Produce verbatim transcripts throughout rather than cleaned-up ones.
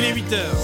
est huit heures.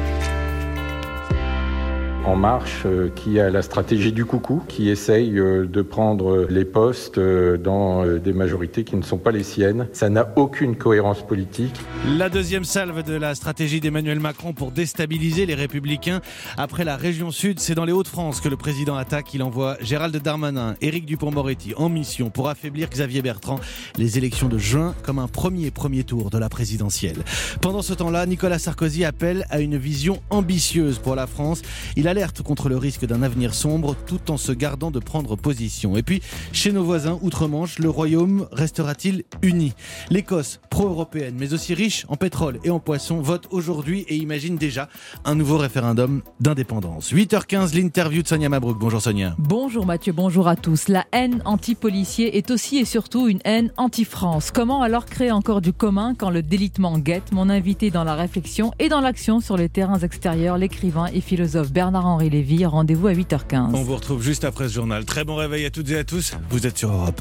En Marche, euh, qui a la stratégie du coucou, qui essaye euh, de prendre les postes euh, dans euh, des majorités qui ne sont pas les siennes. Ça n'a aucune cohérence politique. La deuxième salve de la stratégie d'Emmanuel Macron pour déstabiliser les Républicains. Après la région Sud, c'est dans les Hauts-de-France que le président attaque. Il envoie Gérald Darmanin, Éric Dupond-Moretti en mission pour affaiblir Xavier Bertrand. Les élections de juin comme un premier premier tour de la présidentielle. Pendant ce temps-là, Nicolas Sarkozy appelle à une vision ambitieuse pour la France. Il a alerte contre le risque d'un avenir sombre tout en se gardant de prendre position. Et puis, chez nos voisins outre-Manche, le Royaume restera-t-il uni ? L'Écosse, pro-européenne, mais aussi riche en pétrole et en poissons, vote aujourd'hui et imagine déjà un nouveau référendum d'indépendance. huit heures quinze, l'interview de Sonia Mabrouk. Bonjour Sonia. Bonjour Mathieu, bonjour à tous. La haine anti-policier est aussi et surtout une haine anti-France. Comment alors créer encore du commun quand le délitement guette ? Mon invité dans la réflexion et dans l'action sur les terrains extérieurs, l'écrivain et philosophe Bernard Henri Lévy. Rendez-vous à huit heures quinze. On vous retrouve juste après ce journal. Très bon réveil à toutes et à tous. Vous êtes sur Europe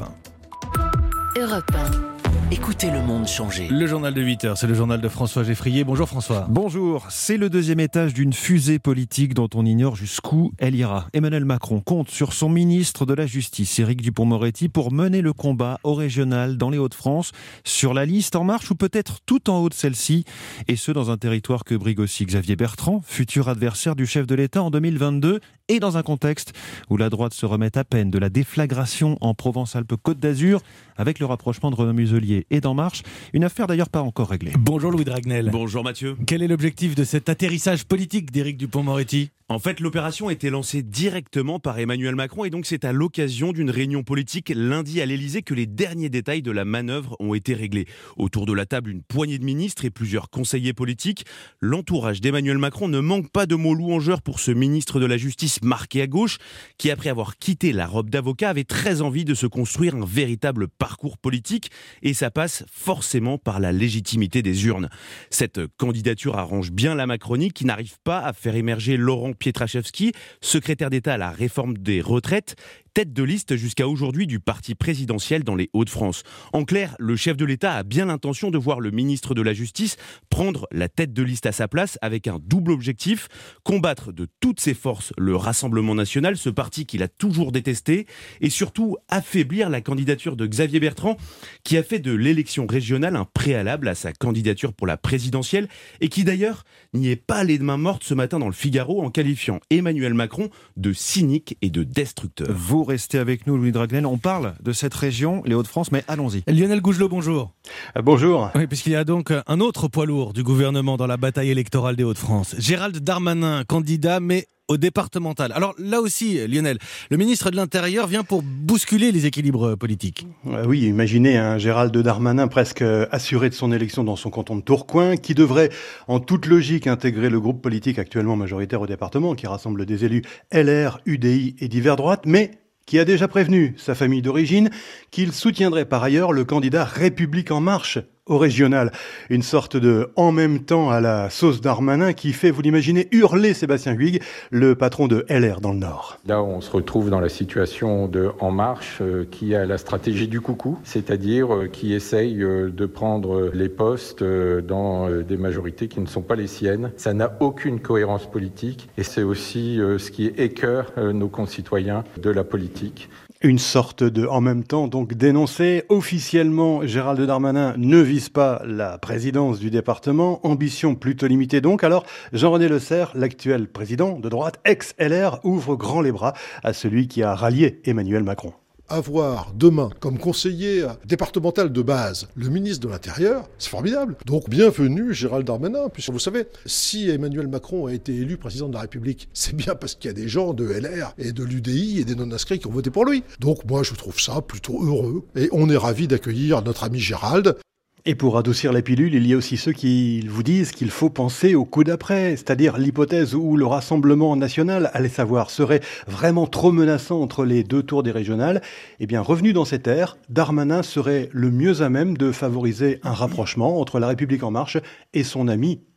un. Europe un. Écoutez le monde changer. Le journal de huit heures, c'est le journal de François Geffrier. Bonjour François. Bonjour, c'est le deuxième étage d'une fusée politique dont on ignore jusqu'où elle ira. Emmanuel Macron compte sur son ministre de la Justice, Éric Dupond-Moretti, pour mener le combat au régional dans les Hauts-de-France, sur la liste En Marche ou peut-être tout en haut de celle-ci, et ce dans un territoire que brigue aussi Xavier Bertrand, futur adversaire du chef de l'État en deux mille vingt-deux, et dans un contexte où la droite se remet à peine de la déflagration en Provence-Alpes-Côte d'Azur, avec le rapprochement de Renaud Muselier et d'En Marche, une affaire d'ailleurs pas encore réglée. Bonjour Louis Dragnel. Bonjour Mathieu. Quel est l'objectif de cet atterrissage politique d'Éric Dupond-Moretti ? En fait, l'opération a été lancée directement par Emmanuel Macron et donc c'est à l'occasion d'une réunion politique lundi à l'Élysée que les derniers détails de la manœuvre ont été réglés. Autour de la table, une poignée de ministres et plusieurs conseillers politiques. L'entourage d'Emmanuel Macron ne manque pas de mots louangeurs pour ce ministre de la Justice marqué à gauche qui, après avoir quitté la robe d'avocat, avait très envie de se construire un véritable parcours politique et ça passe forcément par la légitimité des urnes. Cette candidature arrange bien la Macronie qui n'arrive pas à faire émerger Laurent Pietraszewski, secrétaire d'État à la réforme des retraites, tête de liste jusqu'à aujourd'hui du parti présidentiel dans les Hauts-de-France. En clair, le chef de l'État a bien l'intention de voir le ministre de la Justice prendre la tête de liste à sa place avec un double objectif, combattre de toutes ses forces le Rassemblement national, ce parti qu'il a toujours détesté, et surtout affaiblir la candidature de Xavier Bertrand, qui a fait de l'élection régionale un préalable à sa candidature pour la présidentielle, et qui d'ailleurs n'y est pas les mains mortes ce matin dans le Figaro en qualifiant Emmanuel Macron de cynique et de destructeur. Vous restez avec nous, Louis Dragnel. On parle de cette région, les Hauts-de-France, mais allons-y. Lionel Gougelot, bonjour. Euh, bonjour. Oui, puisqu'il y a donc un autre poids lourd du gouvernement dans la bataille électorale des Hauts-de-France. Gérald Darmanin, candidat, mais au départemental. Alors là aussi, Lionel, le ministre de l'Intérieur vient pour bousculer les équilibres politiques. Euh, oui, imaginez un Gérald Darmanin presque assuré de son élection dans son canton de Tourcoing, qui devrait en toute logique intégrer le groupe politique actuellement majoritaire au département, qui rassemble des élus L R, U D I et divers droites, mais qui a déjà prévenu sa famille d'origine qu'il soutiendrait par ailleurs le candidat République En Marche au régional. Une sorte de « en même temps » à la sauce Darmanin qui fait, vous l'imaginez, hurler Sébastien Huyghe, le patron de L R dans le Nord. Là, on se retrouve dans la situation de En Marche, euh, qui a la stratégie du coucou, c'est-à-dire euh, qui essaye euh, de prendre les postes euh, dans euh, des majorités qui ne sont pas les siennes. Ça n'a aucune cohérence politique et c'est aussi euh, ce qui écœure euh, nos concitoyens de la politique. Une sorte de « en même temps » donc dénoncé. Officiellement, Gérald Darmanin ne vise pas la présidence du département. Ambition plutôt limitée donc. Alors, Jean-René Le Serre, l'actuel président de droite, ex-L R, ouvre grand les bras à celui qui a rallié Emmanuel Macron. Avoir demain comme conseiller départemental de base le ministre de l'Intérieur, c'est formidable. Donc bienvenue Gérald Darmanin, puisque vous savez, si Emmanuel Macron a été élu président de la République, c'est bien parce qu'il y a des gens de L R et de l'U D I et des non-inscrits qui ont voté pour lui. Donc moi je trouve ça plutôt heureux et on est ravis d'accueillir notre ami Gérald. Et pour adoucir la pilule, il y a aussi ceux qui vous disent qu'il faut penser au coup d'après, c'est-à-dire l'hypothèse où le Rassemblement national, allez savoir, serait vraiment trop menaçant entre les deux tours des régionales. Eh bien, revenu dans cette ère, Darmanin serait le mieux à même de favoriser un rapprochement entre La République En Marche et son ami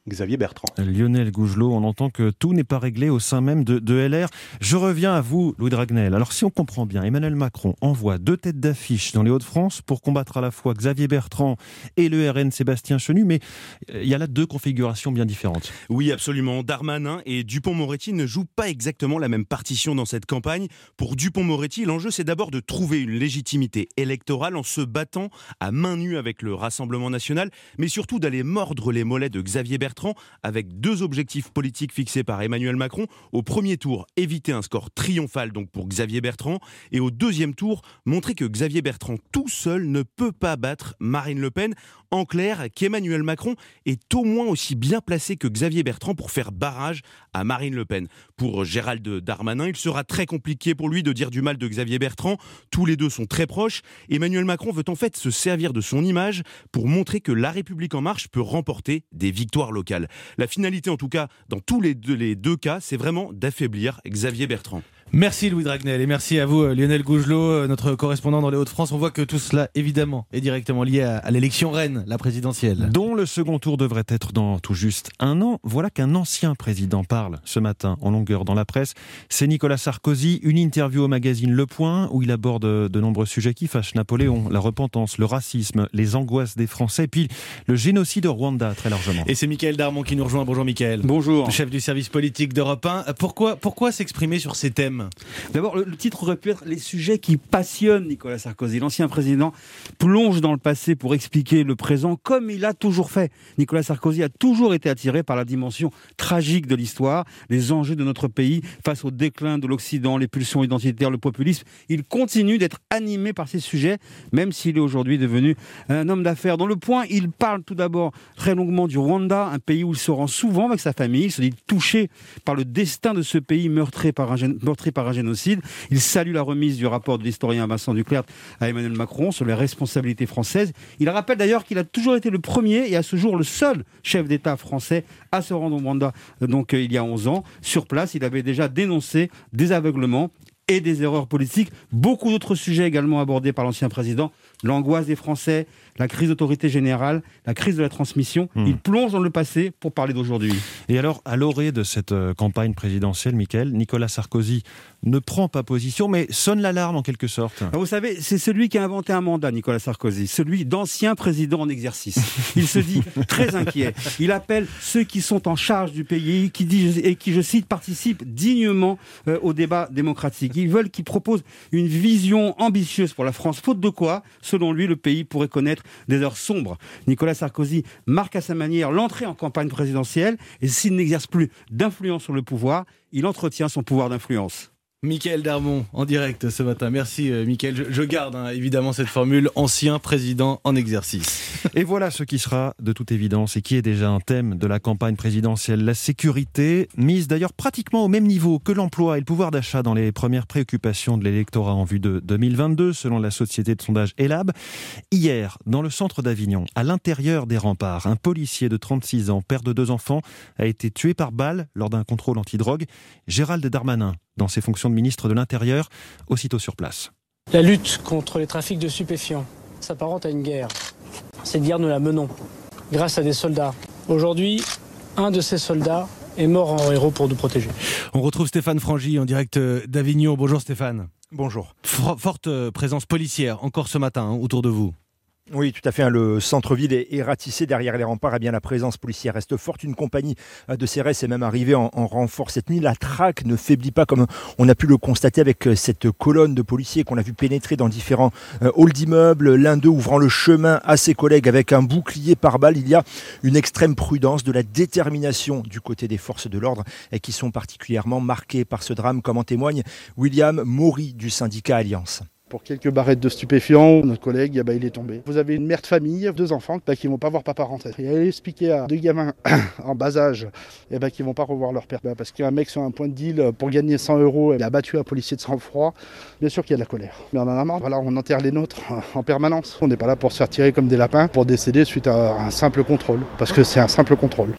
Xavier Bertrand. Lionel Gougelot, on entend que tout n'est pas réglé au sein même de, de L R. Je reviens à vous, Louis Dragnel. Alors si on comprend bien, Emmanuel Macron envoie deux têtes d'affiche dans les Hauts-de-France pour combattre à la fois Xavier Bertrand et le R N Sébastien Chenu, mais il y a là deux configurations bien différentes. Oui, absolument. Darmanin et Dupond-Moretti ne jouent pas exactement la même partition dans cette campagne. Pour Dupond-Moretti, l'enjeu c'est d'abord de trouver une légitimité électorale en se battant à main nue avec le Rassemblement national, mais surtout d'aller mordre les mollets de Xavier Bertrand avec deux objectifs politiques fixés par Emmanuel Macron. Au premier tour, éviter un score triomphal donc pour Xavier Bertrand, et au deuxième tour, montrer que Xavier Bertrand tout seul ne peut pas battre Marine Le Pen. En clair, qu'Emmanuel Macron est au moins aussi bien placé que Xavier Bertrand pour faire barrage à Marine Le Pen. Pour Gérald Darmanin, il sera très compliqué pour lui de dire du mal de Xavier Bertrand. Tous les deux sont très proches. Emmanuel Macron veut en fait se servir de son image pour montrer que La République En Marche peut remporter des victoires locales. La finalité, en tout cas, dans tous les deux, les deux cas, c'est vraiment d'affaiblir Xavier Bertrand. Merci Louis Dragnel et merci à vous Lionel Gougelot, notre correspondant dans les Hauts-de-France. On voit que tout cela, évidemment, est directement lié à, à l'élection reine, la présidentielle. Dont le second tour devrait être dans tout juste un an. Voilà qu'un ancien président parle ce matin en longueur dans la presse. C'est Nicolas Sarkozy, une interview au magazine Le Point où il aborde de nombreux sujets qui fâchent Napoléon, la repentance, le racisme, les angoisses des Français, et puis le génocide au Rwanda très largement. Et c'est Mickaël Darmon qui nous rejoint. Bonjour Mickaël. Bonjour. Chef du service politique d'Europe un. Pourquoi, pourquoi s'exprimer sur ces thèmes ? D'abord, le, le titre aurait pu être « Les sujets qui passionnent Nicolas Sarkozy ». L'ancien président plonge dans le passé pour expliquer le présent comme il a toujours fait. Nicolas Sarkozy a toujours été attiré par la dimension tragique de l'histoire, les enjeux de notre pays face au déclin de l'Occident, les pulsions identitaires, le populisme. Il continue d'être animé par ces sujets, même s'il est aujourd'hui devenu un homme d'affaires. Dans Le Point, il parle tout d'abord très longuement du Rwanda, un pays où il se rend souvent avec sa famille. Il se dit touché par le destin de ce pays meurtri par un, meurtri par un génocide. Il salue la remise du rapport de l'historien Vincent Duclercq à Emmanuel Macron sur les responsabilités françaises. Il rappelle d'ailleurs qu'il a toujours été le premier et à ce jour le seul chef d'État français à se rendre au Rwanda, donc il y a onze ans. Sur place, il avait déjà dénoncé des aveuglements et des erreurs politiques. Beaucoup d'autres sujets également abordés par l'ancien président. L'angoisse des Français, la crise d'autorité générale, la crise de la transmission. Mmh. Il plonge dans le passé pour parler d'aujourd'hui. Et alors, à l'orée de cette euh, campagne présidentielle, Mickaël, Nicolas Sarkozy ne prend pas position, mais sonne l'alarme en quelque sorte. Alors vous savez, c'est celui qui a inventé un mandat, Nicolas Sarkozy, celui d'ancien président en exercice. Il se dit très inquiet. Il appelle ceux qui sont en charge du pays, qui dit, et qui, je cite, participent dignement euh, au débat démocratique. Ils veulent qu'il propose une vision ambitieuse pour la France, faute de quoi, selon lui, le pays pourrait connaître des heures sombres. Nicolas Sarkozy marque à sa manière l'entrée en campagne présidentielle et s'il n'exerce plus d'influence sur le pouvoir, il entretient son pouvoir d'influence. Mickaël Darmon, en direct ce matin. Merci euh, Mickaël. Je, je garde hein, évidemment cette formule, ancien président en exercice. Et voilà ce qui sera de toute évidence et qui est déjà un thème de la campagne présidentielle. La sécurité, mise d'ailleurs pratiquement au même niveau que l'emploi et le pouvoir d'achat dans les premières préoccupations de l'électorat en vue de deux mille vingt-deux, selon la société de sondage Elab. Hier, dans le centre d'Avignon, à l'intérieur des remparts, un policier de trente-six ans, père de deux enfants, a été tué par balle lors d'un contrôle antidrogue. Gérald Darmanin, dans ses fonctions de ministre de l'Intérieur, aussitôt sur place. La lutte contre les trafics de stupéfiants s'apparente à une guerre. Cette guerre, nous la menons grâce à des soldats. Aujourd'hui, un de ces soldats est mort en héros pour nous protéger. On retrouve Stéphane Frangy en direct d'Avignon. Bonjour Stéphane. Bonjour. For- forte présence policière encore ce matin hein, autour de vous. Oui, tout à fait. Hein, le centre-ville est, est ratissé derrière les remparts. Eh bien, la présence policière reste forte. Une compagnie de C R S est même arrivée en, en renfort cette nuit. La traque ne faiblit pas, comme on a pu le constater avec cette colonne de policiers qu'on a vu pénétrer dans différents euh, halls d'immeubles. L'un d'eux ouvrant le chemin à ses collègues avec un bouclier par balle. Il y a une extrême prudence, de la détermination du côté des forces de l'ordre et qui sont particulièrement marquées par ce drame, comme en témoigne William Maury du syndicat Alliance. Pour quelques barrettes de stupéfiants, notre collègue, bah, il est tombé. Vous avez une mère de famille, deux enfants bah, qui ne vont pas voir papa rentrer. Et elle expliquait à deux gamins en bas âge eh bah, qui ne vont pas revoir leur père. Bah, parce qu'un mec sur un point de deal, pour gagner cent euros, il a battu un policier de sang-froid. Bien sûr qu'il y a de la colère. Mais on en a marre. Voilà, on enterre les nôtres en permanence. On n'est pas là pour se faire tirer comme des lapins, pour décéder suite à un simple contrôle. Parce que c'est un simple contrôle.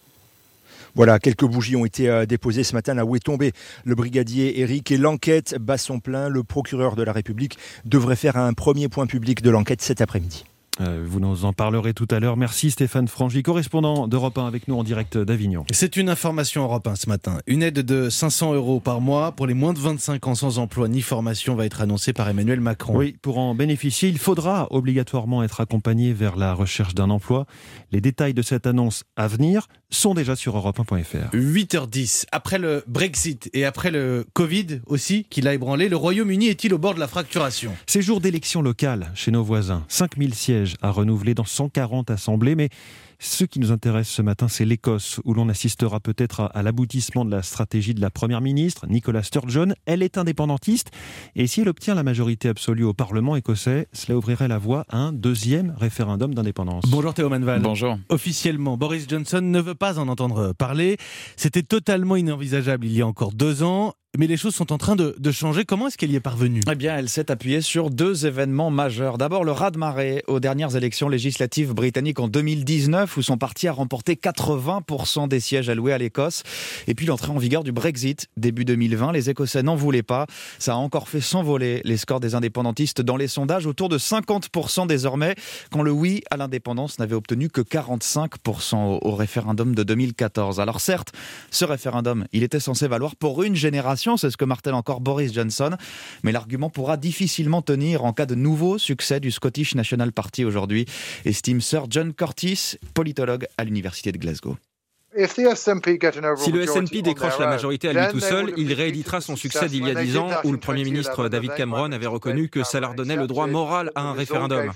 Voilà, quelques bougies ont été euh, déposées ce matin là où est tombé le brigadier Eric et l'enquête bat son plein. Le procureur de la République devrait faire un premier point public de l'enquête cet après-midi. Euh, vous nous en parlerez tout à l'heure. Merci Stéphane Frangy, correspondant d'Europe un avec nous en direct d'Avignon. C'est une information Europe un ce matin. Une aide de cinq cents euros par mois pour les moins de vingt-cinq ans sans emploi ni formation va être annoncée par Emmanuel Macron. Oui, pour en bénéficier, il faudra obligatoirement être accompagné vers la recherche d'un emploi. Les détails de cette annonce à venir sont déjà sur europe un point f r. huit heures dix. Après le Brexit et après le Covid aussi, qui l'a ébranlé, le Royaume-Uni est-il au bord de la fracturation ? C'est jour d'élections locales chez nos voisins. cinq mille sièges à renouveler dans cent quarante assemblées, mais ce qui nous intéresse ce matin, c'est l'Écosse, où l'on assistera peut-être à l'aboutissement de la stratégie de la Première ministre, Nicola Sturgeon. Elle est indépendantiste, et si elle obtient la majorité absolue au Parlement écossais, cela ouvrirait la voie à un deuxième référendum d'indépendance. Bonjour Théo Manval. Bonjour. Officiellement, Boris Johnson ne veut pas en entendre parler. C'était totalement inenvisageable il y a encore deux ans. Mais les choses sont en train de, de changer. Comment est-ce qu'elle y est parvenue ? Eh bien, elle s'est appuyée sur deux événements majeurs. D'abord, le raz-de-marée aux dernières élections législatives britanniques en deux mille dix-neuf, où son parti a remporté quatre-vingts pour cent des sièges alloués à l'Écosse. Et puis l'entrée en vigueur du Brexit, début deux mille vingt. Les Écossais n'en voulaient pas. Ça a encore fait s'envoler les scores des indépendantistes dans les sondages, autour de cinquante pour cent désormais, quand le oui à l'indépendance n'avait obtenu que quarante-cinq pour cent au, au référendum de deux mille quatorze. Alors certes, ce référendum, il était censé valoir pour une génération. C'est ce que martèle encore Boris Johnson. Mais l'argument pourra difficilement tenir en cas de nouveau succès du Scottish National Party aujourd'hui, estime Sir John Curtis, politologue à l'université de Glasgow. Si le S N P décroche la majorité à lui tout seul, il rééditera son succès d'il y a dix ans où le Premier ministre David Cameron avait reconnu que ça leur donnait le droit moral à un référendum.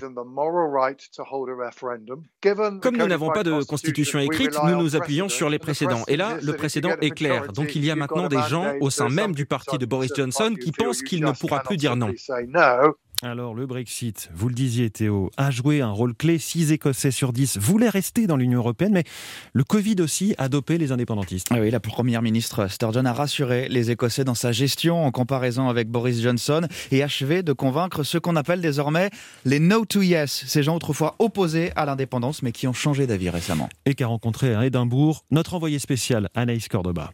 Comme nous n'avons pas de constitution écrite, nous nous appuyons sur les précédents. Et là, le précédent est clair. Donc il y a maintenant des gens au sein même du parti de Boris Johnson qui pensent qu'il ne pourra plus dire non. Alors, le Brexit, vous le disiez Théo, a joué un rôle clé. six Écossais sur dix voulaient rester dans l'Union européenne, mais le Covid aussi a dopé les indépendantistes. Ah oui, la première ministre Sturgeon a rassuré les Écossais dans sa gestion en comparaison avec Boris Johnson et achevé de convaincre ceux qu'on appelle désormais les no to yes, ces gens autrefois opposés à l'indépendance mais qui ont changé d'avis récemment. Et qu'a rencontré à Édimbourg notre envoyé spécial Anaïs Cordoba.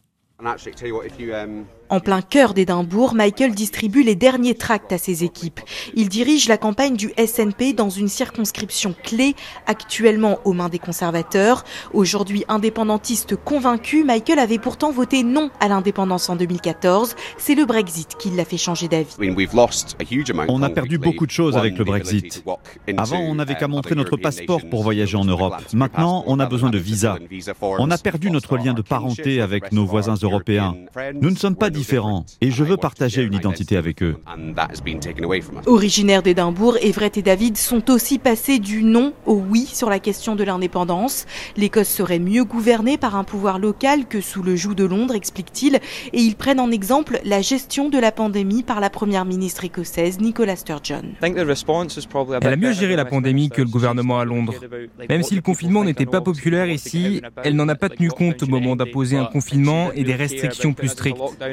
En plein cœur d'Édimbourg, Michael distribue les derniers tracts à ses équipes. Il dirige la campagne du S N P dans une circonscription clé, actuellement aux mains des conservateurs. Aujourd'hui indépendantiste convaincu, Michael avait pourtant voté non à l'indépendance en deux mille quatorze. C'est le Brexit qui l'a fait changer d'avis. On a perdu beaucoup de choses avec le Brexit. Avant, on n'avait qu'à montrer notre passeport pour voyager en Europe. Maintenant, on a besoin de visa. On a perdu notre lien de parenté avec nos voisins européens. Nous ne sommes pas différents et je veux partager une identité avec eux. Originaires d'Édimbourg, Everett et David sont aussi passés du non au oui sur la question de l'indépendance. L'Écosse serait mieux gouvernée par un pouvoir local que sous le joug de Londres, explique-t-il, et ils prennent en exemple la gestion de la pandémie par la première ministre écossaise Nicola Sturgeon. Elle a mieux géré la pandémie que le gouvernement à Londres. Même si le confinement n'était pas populaire ici, elle n'en a pas tenu compte au moment d'imposer un confinement et des restrictions plus strictes.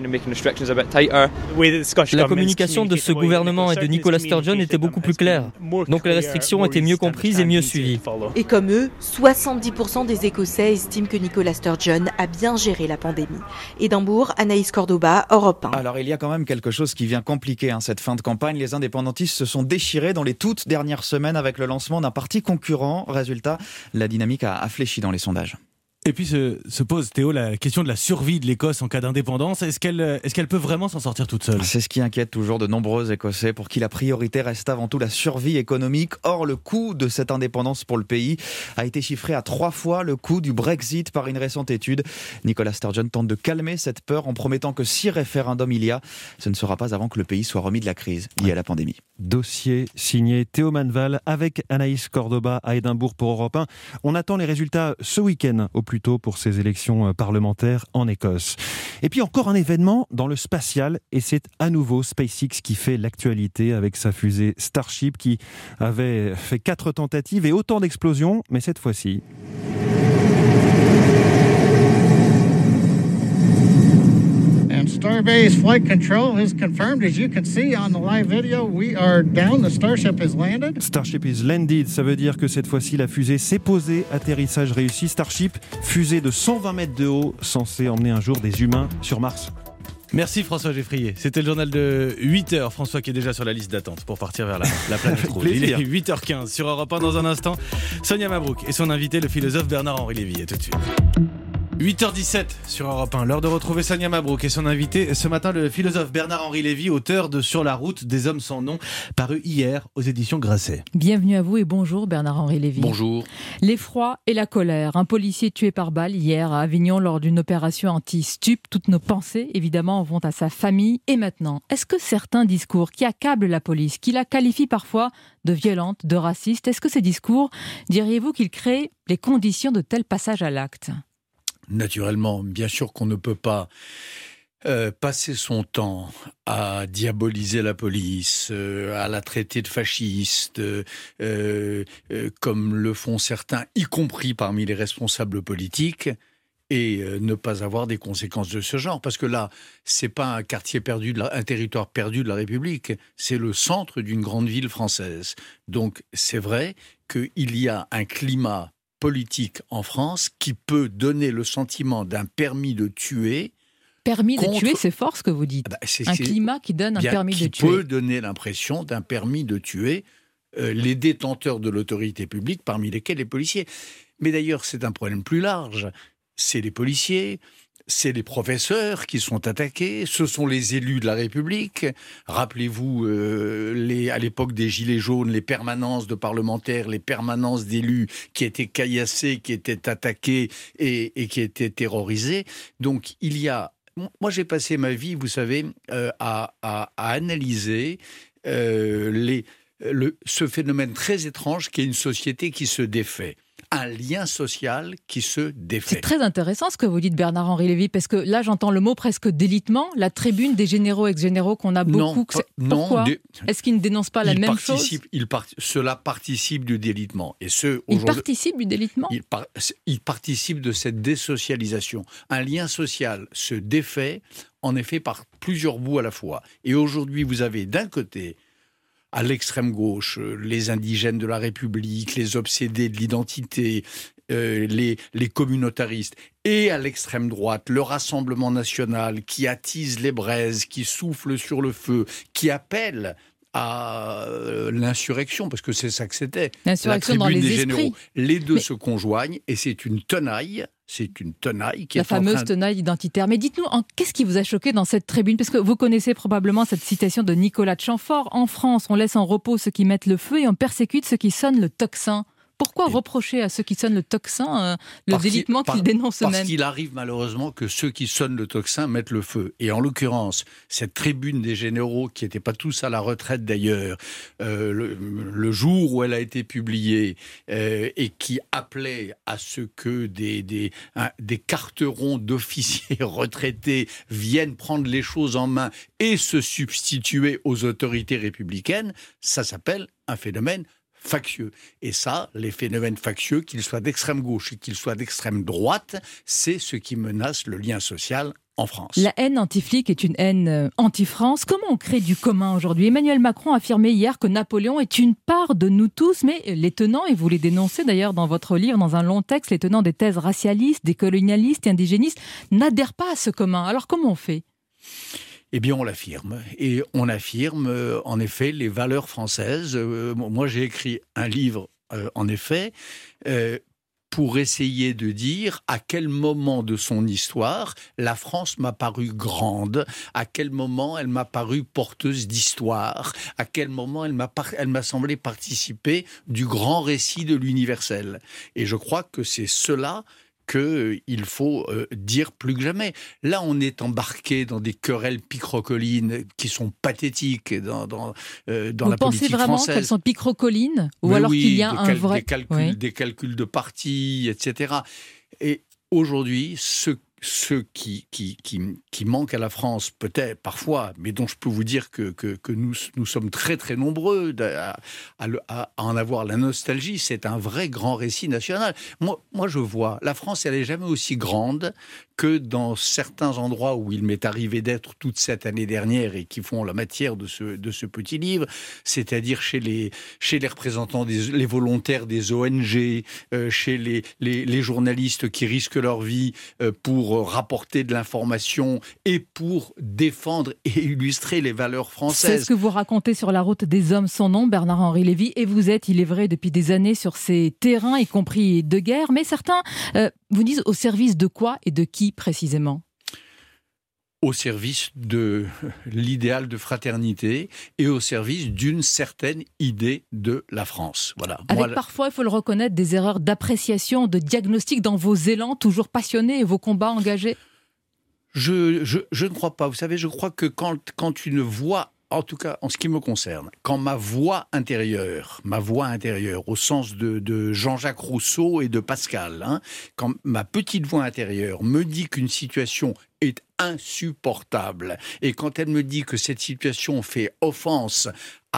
La communication de ce gouvernement et de Nicola Sturgeon était beaucoup plus claire. Donc les restrictions étaient mieux comprises et mieux suivies. Et comme eux, soixante-dix pour cent des Écossais estiment que Nicola Sturgeon a bien géré la pandémie. Édimbourg, Anaïs Cordoba, Europe un. Alors il y a quand même quelque chose qui vient compliquer hein, cette fin de campagne. Les indépendantistes se sont déchirés dans les toutes dernières semaines avec le lancement d'un parti concurrent. Résultat, la dynamique a, a fléchi dans les sondages. Et puis se, se pose, Théo, la question de la survie de l'Écosse en cas d'indépendance. Est-ce qu'elle, est-ce qu'elle peut vraiment s'en sortir toute seule ? C'est ce qui inquiète toujours de nombreux Écossais, pour qui la priorité reste avant tout la survie économique. Or, le coût de cette indépendance pour le pays a été chiffré à trois fois le coût du Brexit par une récente étude. Nicola Sturgeon tente de calmer cette peur en promettant que si référendum il y a, ce ne sera pas avant que le pays soit remis de la crise liée à la pandémie. Dossier signé Théo Manval avec Anaïs Cordoba à Édimbourg pour Europe un. On attend les résultats ce week-end au plus tôt pour ces élections parlementaires en Écosse. Et puis encore un événement dans le spatial et c'est à nouveau SpaceX qui fait l'actualité avec sa fusée Starship qui avait fait quatre tentatives et autant d'explosions, mais cette fois-ci... Starbase Flight Control has confirmed, as you can see on the live video, we are down. The Starship has landed. Starship is landed, ça veut dire que cette fois-ci la fusée s'est posée, atterrissage réussi. Starship, fusée de cent vingt mètres de haut, censée emmener un jour des humains sur Mars. Merci François Geffrier. C'était le journal de huit heures. François qui est déjà sur la liste d'attente pour partir vers la, la planète rouge. Il est huit heures quinze sur Europe un. Dans un instant, Sonia Mabrouk et son invité, le philosophe Bernard-Henri Lévy. À tout de suite. huit heures dix-sept sur Europe un, l'heure de retrouver Sonia Mabrouk et son invité ce matin, le philosophe Bernard-Henri Lévy, auteur de Sur la route des hommes sans nom, paru hier aux éditions Grasset. Bienvenue à vous et bonjour Bernard-Henri Lévy. Bonjour. L'effroi et la colère. Un policier tué par balle hier à Avignon lors d'une opération anti-stup. Toutes nos pensées évidemment vont à sa famille. Et maintenant, est-ce que certains discours qui accablent la police, qui la qualifient parfois de violente, de raciste, est-ce que ces discours, diriez-vous qu'ils créent les conditions de tel passage à l'acte ? Naturellement, bien sûr qu'on ne peut pas euh, passer son temps à diaboliser la police, euh, à la traiter de fasciste, euh, euh, comme le font certains, y compris parmi les responsables politiques, et euh, ne pas avoir des conséquences de ce genre. Parce que là, c'est pas un quartier perdu, de la, un territoire perdu de la République, c'est le centre d'une grande ville française. Donc c'est vrai qu'il y a un climat politique en France qui peut donner le sentiment d'un permis de tuer. Permis contre... de tuer, c'est fort ce que vous dites. Ah bah c'est, un c'est... climat qui donne un Bien, permis qui de tuer. Qui peut donner l'impression d'un permis de tuer euh, les détenteurs de l'autorité publique, parmi lesquels les policiers. Mais d'ailleurs, c'est un problème plus large. C'est les policiers, c'est les professeurs qui sont attaqués, ce sont les élus de la République. Rappelez-vous, euh, les, à l'époque des Gilets jaunes, les permanences de parlementaires, les permanences d'élus qui étaient caillassés, qui étaient attaqués et, et qui étaient terrorisés. Donc il y a... Moi j'ai passé ma vie, vous savez, euh, à, à, à analyser euh, les, le, ce phénomène très étrange qui est une société qui se défait. Un lien social qui se défait. C'est très intéressant ce que vous dites, Bernard-Henri Lévy, parce que là, j'entends le mot presque délitement, la tribune des généraux, ex-généraux qu'on a beaucoup. Non, que non, Pourquoi des... Est-ce qu'ils ne dénoncent pas la il même chose il part... Cela participe du délitement. Et ce, ils participent du délitement il, par... il participe de cette désocialisation. Un lien social se défait, en effet, par plusieurs bouts à la fois. Et aujourd'hui, vous avez d'un côté... à l'extrême gauche, les indigènes de la République, les obsédés de l'identité, euh, les, les communautaristes, et à l'extrême droite, le Rassemblement national qui attise les braises, qui souffle sur le feu, qui appelle à l'insurrection, parce que c'est ça que c'était. L'insurrection la dans les des esprits. Généraux. Les deux Mais... se conjoignent, et c'est une tenaille. C'est une tenaille qui la est fameuse en train de... tenaille identitaire. Mais dites-nous, en... qu'est-ce qui vous a choqué dans cette tribune ? Parce que vous connaissez probablement cette citation de Nicolas de Chamfort. En France, on laisse en repos ceux qui mettent le feu et on persécute ceux qui sonnent le tocsin. Pourquoi et... reprocher à ceux qui sonnent le tocsin euh, le parce délitement qu'ils dénoncent eux-mêmes ? Parce qu'il arrive malheureusement que ceux qui sonnent le tocsin mettent le feu. Et en l'occurrence, cette tribune des généraux, qui n'étaient pas tous à la retraite d'ailleurs, euh, le, le jour où elle a été publiée, euh, et qui appelait à ce que des, des, hein, des carterons d'officiers retraités viennent prendre les choses en main et se substituer aux autorités républicaines, ça s'appelle un phénomène factieux. Et ça, les phénomènes factieux, qu'ils soient d'extrême gauche et qu'ils soient d'extrême droite, c'est ce qui menace le lien social en France. La haine anti-flic est une haine anti-France. Comment on crée du commun aujourd'hui ? Emmanuel Macron a affirmé hier que Napoléon est une part de nous tous, mais les tenants, et vous les dénoncez d'ailleurs dans votre livre, dans un long texte, les tenants des thèses racialistes, décolonialistes et indigénistes n'adhèrent pas à ce commun. Alors comment on fait ? Eh bien, on l'affirme. Et on affirme, euh, en effet, les valeurs françaises. Euh, moi, j'ai écrit un livre, euh, en effet, euh, pour essayer de dire à quel moment de son histoire la France m'a paru grande, à quel moment elle m'a paru porteuse d'histoire, à quel moment elle m'a, par... elle m'a semblé participer du grand récit de l'universel. Et je crois que c'est cela qu'il euh, faut euh, dire plus que jamais. Là, on est embarqué dans des querelles picrocolines qui sont pathétiques dans, dans, euh, dans la politique française. Vous pensez vraiment qu'elles sont picrocolines ? Ou alors oui, qu'il y a des un cal- vrai... Des calculs, oui. des calculs de partis, et cetera. Et aujourd'hui, ce Ce qui, qui, qui, qui manque à la France, peut-être parfois, mais dont je peux vous dire que, que, que nous, nous sommes très très nombreux à, à, à en avoir la nostalgie, c'est un vrai grand récit national. Moi, moi je vois, la France, elle n'est jamais aussi grande que dans certains endroits où il m'est arrivé d'être toute cette année dernière et qui font la matière de ce, de ce petit livre, c'est-à-dire chez les, chez les représentants, des, les volontaires des O N G, euh, chez les, les, les journalistes qui risquent leur vie euh, pour pour rapporter de l'information et pour défendre et illustrer les valeurs françaises. C'est ce que vous racontez sur la route des hommes sans nom, Bernard-Henri Lévy, et vous êtes, il est vrai, depuis des années sur ces terrains, y compris de guerre, mais certains euh, vous disent au service de quoi et de qui précisément ? Au service de l'idéal de fraternité et au service d'une certaine idée de la France. Voilà. Avec Moi, parfois, il faut le reconnaître, des erreurs d'appréciation, de diagnostic dans vos élans toujours passionnés et vos combats engagés. Je, je, je ne crois pas. Vous savez, je crois que quand, quand une voix, en tout cas en ce qui me concerne, quand ma voix intérieure, ma voix intérieure au sens de, de Jean-Jacques Rousseau et de Pascal, hein, quand ma petite voix intérieure me dit qu'une situation est insupportable, et quand elle me dit que cette situation fait offense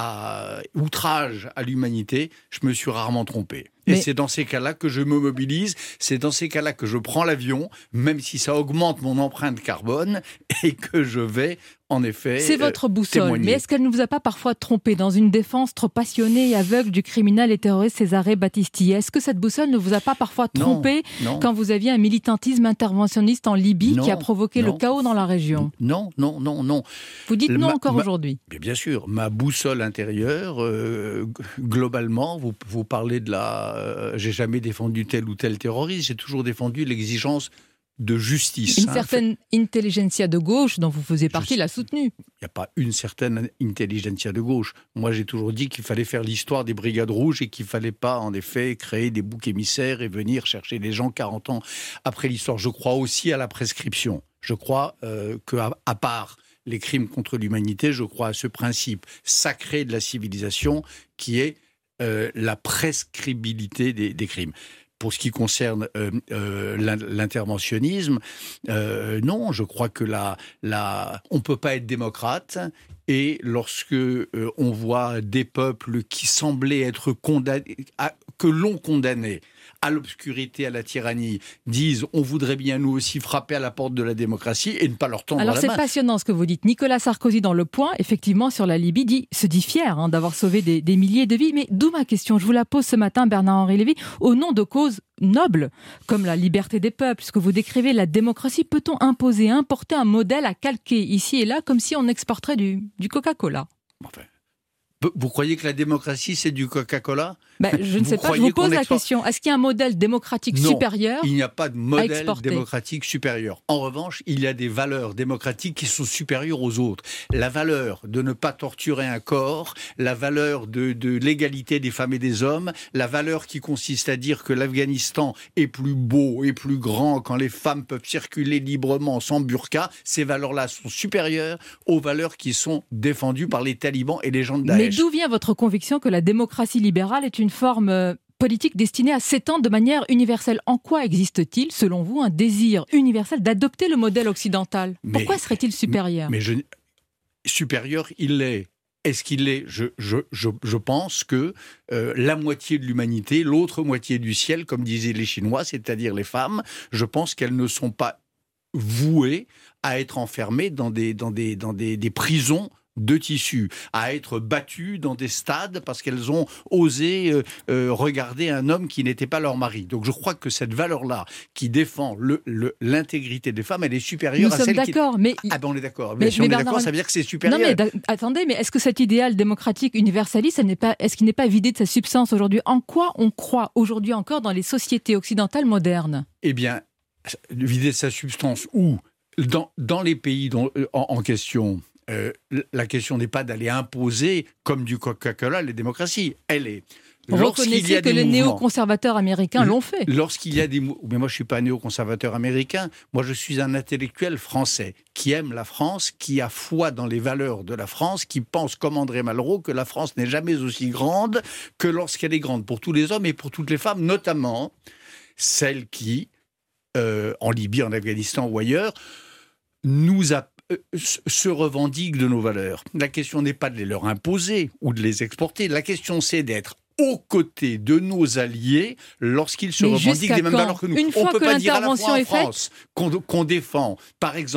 à outrage à l'humanité, je me suis rarement trompé. Et Mais... c'est dans ces cas-là que je me mobilise, c'est dans ces cas-là que je prends l'avion, même si ça augmente mon empreinte carbone, et que je vais, en effet, C'est votre boussole, témoigner. Mais est-ce qu'elle ne vous a pas parfois trompé dans une défense trop passionnée et aveugle du criminel et terroriste Cesare Battisti ? Est-ce que cette boussole ne vous a pas parfois trompé non, non. quand vous aviez un militantisme interventionniste en Libye non, qui a provoqué non. le chaos dans la région ? Non, non, non, non. Vous dites non ma, encore ma, aujourd'hui ? Bien sûr, ma boussole intérieure, euh, globalement, vous, vous parlez de la... Euh, j'ai jamais défendu tel ou tel terroriste, j'ai toujours défendu l'exigence de justice. Une hein. certaine intelligentsia de gauche dont vous faisiez partie Je... l'a soutenue. Il n'y a pas une certaine intelligentsia de gauche. Moi, j'ai toujours dit qu'il fallait faire l'histoire des Brigades Rouges et qu'il ne fallait pas, en effet, créer des boucs émissaires et venir chercher les gens quarante ans après l'histoire. Je crois aussi à la prescription. Je crois euh, qu'à à part les crimes contre l'humanité, je crois à ce principe sacré de la civilisation qui est euh, la prescriptibilité des, des crimes. Pour ce qui concerne euh, euh, l'interventionnisme, euh, non, je crois que la, la, on ne peut pas être démocrate. Et lorsque euh, on voit des peuples qui semblaient être condamnés, à, que l'on condamnait à l'obscurité, à la tyrannie, disent on voudrait bien nous aussi frapper à la porte de la démocratie et ne pas leur tendre Alors la main. Alors c'est passionnant ce que vous dites. Nicolas Sarkozy dans Le Point, effectivement sur la Libye, dit, se dit fier hein, d'avoir sauvé des, des milliers de vies. Mais d'où ma question, je vous la pose ce matin, Bernard-Henri Lévy, au nom de causes nobles, comme la liberté des peuples, ce que vous décrivez, la démocratie, peut-on imposer, importer un modèle à calquer ici et là, comme si on exporterait du, du Coca-Cola ? Enfin. Vous croyez que la démocratie, c'est du Coca-Cola ? ben, Je ne sais pas, je vous pose la export... question. Est-ce qu'il y a un modèle démocratique non, supérieur ? Il n'y a pas de modèle démocratique supérieur. En revanche, il y a des valeurs démocratiques qui sont supérieures aux autres. La valeur de ne pas torturer un corps, la valeur de, de l'égalité des femmes et des hommes, la valeur qui consiste à dire que l'Afghanistan est plus beau et plus grand quand les femmes peuvent circuler librement sans burqa, ces valeurs-là sont supérieures aux valeurs qui sont défendues par les talibans et les gens de Daesh. Mais d'où vient votre conviction que la démocratie libérale est une forme politique destinée à s'étendre de manière universelle ? En quoi existe-t-il, selon vous, un désir universel d'adopter le modèle occidental ? mais, Pourquoi serait-il supérieur ? Mais je, supérieur, il l'est. Est-ce qu'il est ? Je, je, je, je pense que euh, la moitié de l'humanité, l'autre moitié du ciel, comme disaient les Chinois, c'est-à-dire les femmes, je pense qu'elles ne sont pas vouées à être enfermées dans des, dans des, dans des, des prisons de tissus, à être battues dans des stades parce qu'elles ont osé euh, euh, regarder un homme qui n'était pas leur mari. Donc je crois que cette valeur-là, qui défend le, le, l'intégrité des femmes, elle est supérieure Nous à celle qui... Nous sommes d'accord, mais... Ah ben on est d'accord. Mais, mais si mais on Bernard... est d'accord, ça veut dire que c'est supérieur. Non mais d- attendez, mais est-ce que cet idéal démocratique universaliste, n'est pas, est-ce qu'il n'est pas vidé de sa substance aujourd'hui ? En quoi on croit aujourd'hui encore dans les sociétés occidentales modernes ? Eh bien, vidé de sa substance où dans, dans les pays dont, en, en question... Euh, la question n'est pas d'aller imposer, comme du Coca-Cola, les démocraties. Elle est... Reconnaissez que les néoconservateurs américains l'ont fait. Lorsqu'il y a des... Mais moi, je ne suis pas un néoconservateur américain. Moi, je suis un intellectuel français qui aime la France, qui a foi dans les valeurs de la France, qui pense, comme André Malraux, que la France n'est jamais aussi grande que lorsqu'elle est grande, pour tous les hommes et pour toutes les femmes, notamment celles qui, euh, en Libye, en Afghanistan ou ailleurs, nous a se revendiquent de nos valeurs. La question n'est pas de les leur imposer ou de les exporter. La question, c'est d'être aux côtés de nos alliés lorsqu'ils se Mais revendiquent des mêmes quand valeurs que nous. Une On fois ne peut que pas dire à la fois en est France qu'on, qu'on défend, par exemple,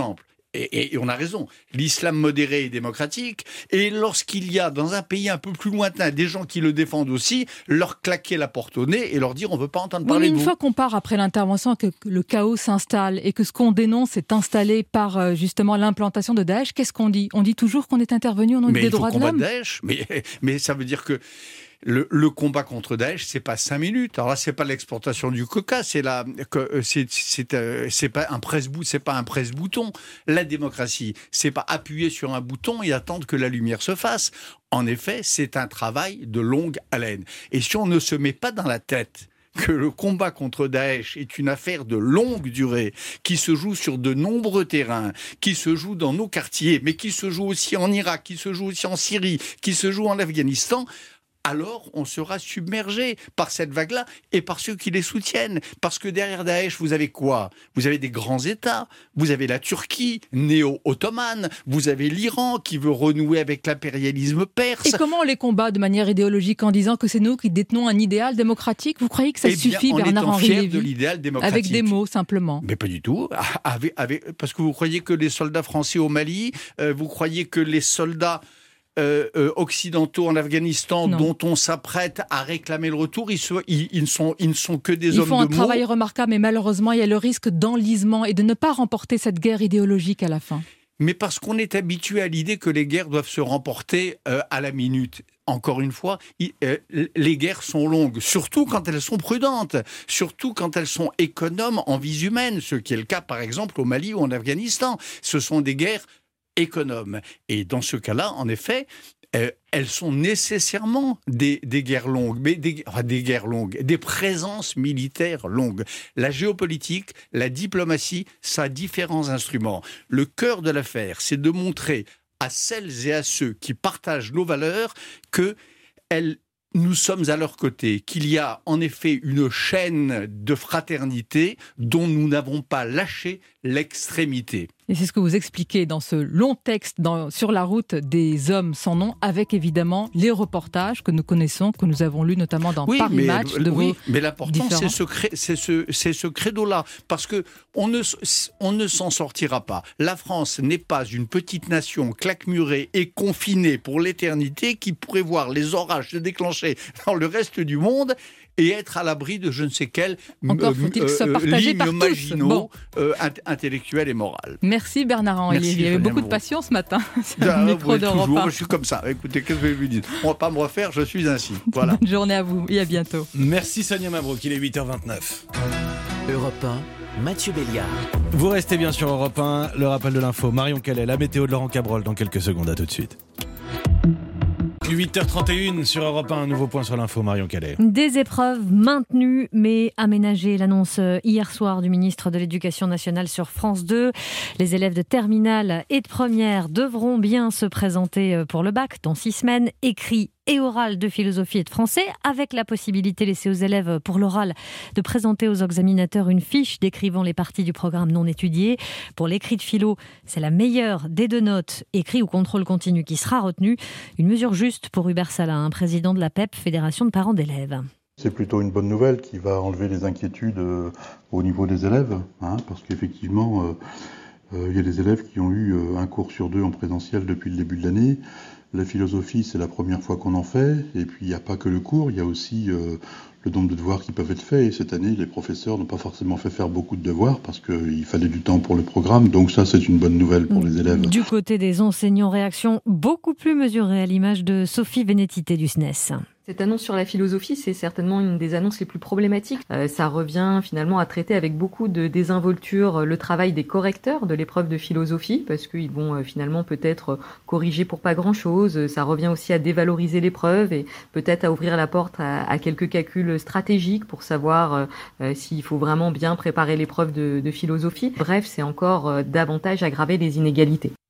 et, et on a raison, l'islam modéré et démocratique, et lorsqu'il y a dans un pays un peu plus lointain des gens qui le défendent aussi, leur claquer la porte au nez et leur dire on ne veut pas entendre oui, parler mais de une vous. fois qu'on part après l'intervention, que le chaos s'installe et que ce qu'on dénonce est installé par justement l'implantation de Daesh, qu'est-ce qu'on dit? On dit toujours qu'on est intervenu au nom mais des droits de l'homme. Daesh, mais, mais ça veut dire que Le, le combat contre Daesh, c'est pas cinq minutes. Alors là, c'est pas l'exportation du coca, c'est la, que, c'est, c'est, euh, c'est pas un presse-bouton, c'est pas un presse-bouton. La démocratie, c'est pas appuyer sur un bouton et attendre que la lumière se fasse. En effet, c'est un travail de longue haleine. Et si on ne se met pas dans la tête que le combat contre Daesh est une affaire de longue durée, qui se joue sur de nombreux terrains, qui se joue dans nos quartiers, mais qui se joue aussi en Irak, qui se joue aussi en Syrie, qui se joue en Afghanistan, alors on sera submergé par cette vague-là et par ceux qui les soutiennent. Parce que derrière Daesh, vous avez quoi? Vous avez des grands États, vous avez la Turquie, néo-ottomane, vous avez l'Iran qui veut renouer avec l'impérialisme perse. Et comment on les combat de manière idéologique en disant que c'est nous qui détenons un idéal démocratique? Vous croyez que ça eh bien, suffit, Bernard-Henri Lévy, de l'idéal démocratique. avec des mots simplement? Mais pas du tout. Avec, avec, parce que vous croyez que les soldats français au Mali, euh, vous croyez que les soldats Euh, euh, occidentaux en Afghanistan, non. dont on s'apprête à réclamer le retour, ils, se, ils, ils, ne, sont, ils ne sont que des ils hommes de mots. Ils font un travail remarquable, mais malheureusement, il y a le risque d'enlisement et de ne pas remporter cette guerre idéologique à la fin. Mais parce qu'on est habitué à l'idée que les guerres doivent se remporter euh, à la minute. Encore une fois, il, euh, les guerres sont longues, surtout quand elles sont prudentes, surtout quand elles sont économes en vies humaines, ce qui est le cas par exemple au Mali ou en Afghanistan. Ce sont des guerres économes. Et dans ce cas-là, en effet, euh, elles sont nécessairement des, des guerres longues, mais des, enfin, des guerres longues, des présences militaires longues. La géopolitique, la diplomatie, ça a différents instruments. Le cœur de l'affaire, c'est de montrer à celles et à ceux qui partagent nos valeurs que elles nous sommes à leur côté, qu'il y a en effet une chaîne de fraternité dont nous n'avons pas lâché l'extrémité. Et c'est ce que vous expliquez dans ce long texte dans, sur la route des hommes sans nom, avec évidemment les reportages que nous connaissons, que nous avons lus notamment dans oui, Paris mais, Match. De oui, vos mais l'important, différents... c'est ce, cré, c'est ce, c'est ce credo-là, parce qu'on ne, on ne s'en sortira pas. La France n'est pas une petite nation claquemurée et confinée pour l'éternité qui pourrait voir les orages se déclencher dans le reste du monde et être à l'abri de je ne sais quelle Encore faut-il que ce soit partagé par tous. Maginot, bon. euh, intellectuel et moral. Merci Bernard-Henri Lévy. Il y avait beaucoup de passion ce matin sur ah, le micro d'Europe un. Je suis comme ça. Écoutez, qu'est-ce que je vais lui dire? On ne va pas me refaire, je suis ainsi. Voilà. Bonne journée à vous et à bientôt. Merci Sonia Mabrouk, il est huit heures vingt-neuf. Europe un, Mathieu Béliard. Vous restez bien sur Europe un, le rappel de l'info. Marion Calais, la météo de Laurent Cabrol dans quelques secondes. À tout de suite. huit heures trente et une sur Europe un, un nouveau point sur l'info, Marion Calais. Des épreuves maintenues mais aménagées, l'annonce hier soir du ministre de l'Éducation nationale sur France deux. Les élèves de terminale et de première devront bien se présenter pour le bac dans six semaines, écrit et oral de philosophie et de français, avec la possibilité laissée aux élèves pour l'oral de présenter aux examinateurs une fiche décrivant les parties du programme non étudiées. Pour l'écrit de philo, c'est la meilleure des deux notes, écrit ou contrôle continu, qui sera retenue. Une mesure juste pour Hubert Salin, président de la P E P, Fédération de parents d'élèves. C'est plutôt une bonne nouvelle qui va enlever les inquiétudes euh, au niveau des élèves, hein, parce qu'effectivement, euh, euh, il y a des élèves qui ont eu euh, un cours sur deux en présentiel depuis le début de l'année. La philosophie, c'est la première fois qu'on en fait, et puis il n'y a pas que le cours, il y a aussi euh, le nombre de devoirs qui peuvent être faits, et cette année, les professeurs n'ont pas forcément fait faire beaucoup de devoirs, parce qu'il fallait du temps pour le programme, donc ça, c'est une bonne nouvelle pour les élèves. Du côté des enseignants, réaction beaucoup plus mesurée à l'image de Sophie Vénétité du S N E S. Cette annonce sur la philosophie, c'est certainement une des annonces les plus problématiques. Euh, ça revient finalement à traiter avec beaucoup de désinvolture le travail des correcteurs de l'épreuve de philosophie, parce qu'ils vont euh, finalement peut-être corriger pour pas grand-chose. Ça revient aussi à dévaloriser l'épreuve et peut-être à ouvrir la porte à, à quelques calculs stratégiques pour savoir euh, s'il faut vraiment bien préparer l'épreuve de, de philosophie. Bref, c'est encore euh, davantage aggraver les inégalités.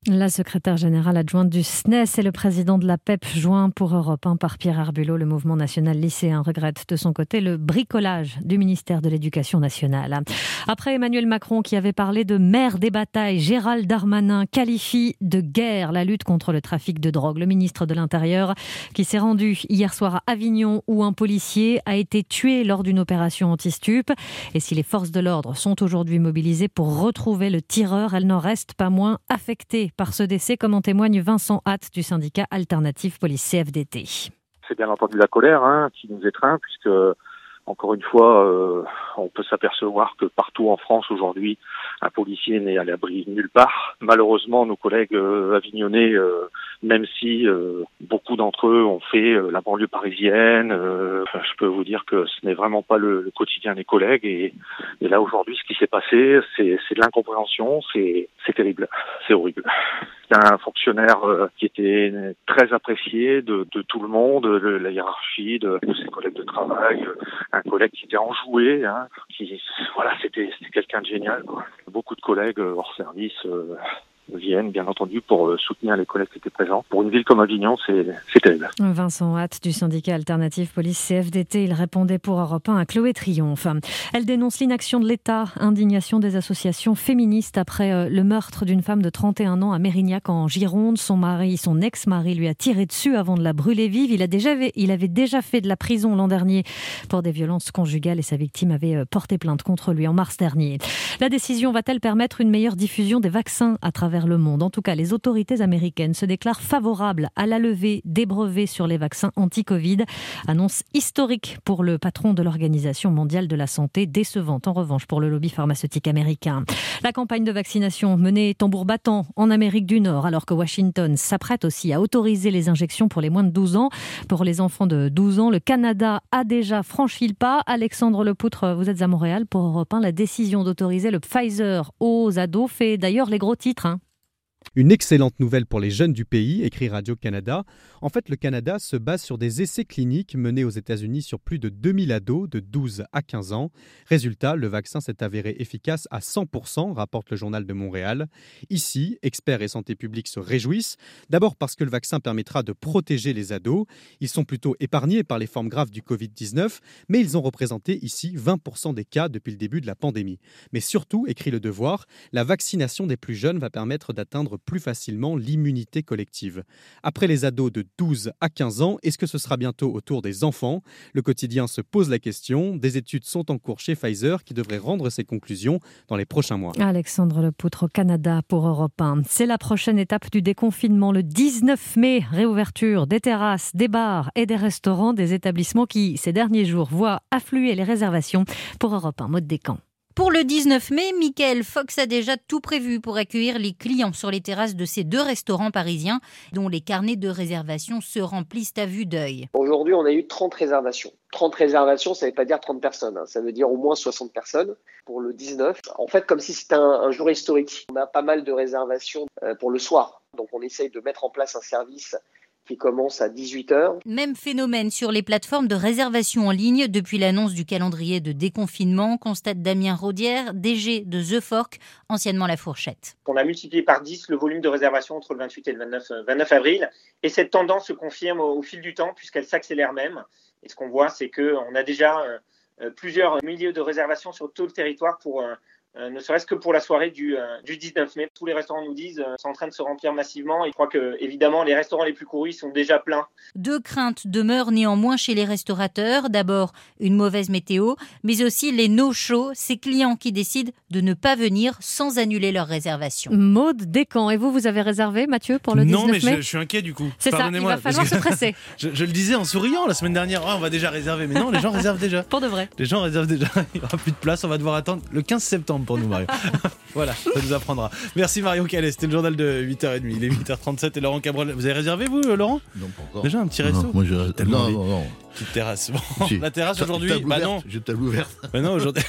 La secrétaire générale adjointe du S N E S et le président de la P E P joint pour Europe un par Pierre Herbulot. Le mouvement national lycéen regrette de son côté le bricolage du ministère de l'Éducation nationale. Après Emmanuel Macron qui avait parlé de mère des batailles, Gérald Darmanin qualifie de guerre la lutte contre le trafic de drogue. Le ministre de l'Intérieur qui s'est rendu hier soir à Avignon où un policier a été tué lors d'une opération anti-stup. Et si les forces de l'ordre sont aujourd'hui mobilisées pour retrouver le tireur, elles n'en restent pas moins affectées par ce décès, comme en témoigne Vincent Hatt du syndicat Alternative Police C F D T. C'est bien entendu la colère hein, qui nous étreint, puisque, encore une fois, euh, on peut s'apercevoir que partout en France aujourd'hui, un policier n'est à l'abri nulle part. Malheureusement, nos collègues euh, avignonnais, euh, même si euh, beaucoup d'entre eux ont fait euh, la banlieue parisienne, euh, je peux vous dire que ce n'est vraiment pas le, le quotidien des collègues. Et, et là, aujourd'hui, ce qui s'est passé, c'est, c'est de l'incompréhension, c'est, c'est terrible, c'est horrible. C'est un fonctionnaire euh, qui était très apprécié de, de tout le monde, de la hiérarchie, de, de ses collègues de travail, un collègue qui était enjoué, hein, qui, voilà, c'était, c'était quelqu'un de génial, quoi. Beaucoup de collègues hors service euh, viennent, bien entendu, pour euh, soutenir les collègues qui étaient présents. Pour une ville comme Avignon, c'est, c'est terrible. Vincent Hatt du syndicat Alternative Police C F D T, il répondait pour Europe un à Chloé Triomphe. Elle dénonce l'inaction de l'État, indignation des associations féministes après euh, le meurtre d'une femme de trente et un ans à Mérignac en Gironde. Son mari, son ex-mari lui a tiré dessus avant de la brûler vive. Il, a déjà, il avait déjà fait de la prison l'an dernier pour des violences conjugales et sa victime avait euh, porté plainte contre lui en mars dernier. La décision va-t-elle permettre une meilleure diffusion des vaccins à travers le monde? En tout cas, les autorités américaines se déclarent favorables à la levée des brevets sur les vaccins anti-Covid. Annonce historique pour le patron de l'Organisation mondiale de la santé, décevante en revanche pour le lobby pharmaceutique américain. La campagne de vaccination menée tambour battant en Amérique du Nord, alors que Washington s'apprête aussi à autoriser les injections pour les moins de douze ans. Pour les enfants de douze ans, le Canada a déjà franchi le pas. Alexandre Lepoutre, vous êtes à Montréal pour Europe un. La décision d'autoriser le Pfizer aux ados fait d'ailleurs les gros titres, hein. Une excellente nouvelle pour les jeunes du pays, écrit Radio-Canada. En fait, le Canada se base sur des essais cliniques menés aux États-Unis sur plus de deux mille ados de douze à quinze ans. Résultat, le vaccin s'est avéré efficace à cent pour cent, rapporte le Journal de Montréal. Ici, experts et santé publique se réjouissent. D'abord parce que le vaccin permettra de protéger les ados. Ils sont plutôt épargnés par les formes graves du covid dix-neuf, mais ils ont représenté ici vingt pour cent des cas depuis le début de la pandémie. Mais surtout, écrit Le Devoir, la vaccination des plus jeunes va permettre d'atteindre plus facilement l'immunité collective. Après les ados de douze à quinze ans, est-ce que ce sera bientôt au tour des enfants? Le quotidien se pose la question. Des études sont en cours chez Pfizer qui devraient rendre ses conclusions dans les prochains mois. Alexandre Lepoutre au Canada pour Europe un. C'est la prochaine étape du déconfinement. Le dix-neuf mai, réouverture des terrasses, des bars et des restaurants, des établissements qui, ces derniers jours, voient affluer les réservations. Pour Europe un, Maud Descamps. Pour le dix-neuf mai, Michael Fox a déjà tout prévu pour accueillir les clients sur les terrasses de ces deux restaurants parisiens dont les carnets de réservation se remplissent à vue d'œil. Aujourd'hui, on a eu trente réservations. trente réservations, ça ne veut pas dire trente personnes, hein. Ça veut dire au moins soixante personnes pour le dix-neuf. En fait, comme si c'était un, un jour historique. On a pas mal de réservations euh, pour le soir. Donc on essaye de mettre en place un service qui commence à dix-huit heures. Même phénomène sur les plateformes de réservation en ligne depuis l'annonce du calendrier de déconfinement, constate Damien Raudière, D G de The Fork, anciennement La Fourchette. On a multiplié par dix le volume de réservation entre le vingt-huit et le vingt-neuf, vingt-neuf avril. Et cette tendance se confirme au, au fil du temps puisqu'elle s'accélère même. Et ce qu'on voit, c'est qu'on a déjà euh, plusieurs milliers de réservations sur tout le territoire pour... Euh, Euh, ne serait-ce que pour la soirée du, euh, du dix-neuf mai. Tous les restaurants nous disent euh, sont en train de se remplir massivement et je crois que évidemment les restaurants les plus courus sont déjà pleins. Deux craintes demeurent néanmoins chez les restaurateurs. D'abord, une mauvaise météo, mais aussi les no-shows, ces clients qui décident de ne pas venir sans annuler leur réservation. Maud Descamps, et vous, vous avez réservé, Mathieu, pour le dix-neuf mai? Non, mais je, je suis inquiet du coup. C'est ça, il va falloir se presser. je, je le disais en souriant la semaine dernière, oh, on va déjà réserver, mais non, les gens réservent déjà. Pour de vrai. Les gens réservent déjà, il n'y aura plus de place, on va devoir attendre le quinze septembre pour nous, Mario. Voilà, ça nous apprendra. Merci Marion Calais, c'était le journal de huit heures trente, il est huit heures trente-sept et Laurent Cabrol. Vous avez réservé vous, Laurent? Non, pas encore. Déjà un petit resto? Non, moi je... non, non, non. Petite terrasse. Bon, si. La terrasse Ta, aujourd'hui, bah ouverte. non. J'ai table ouverte. Bah non, aujourd'hui.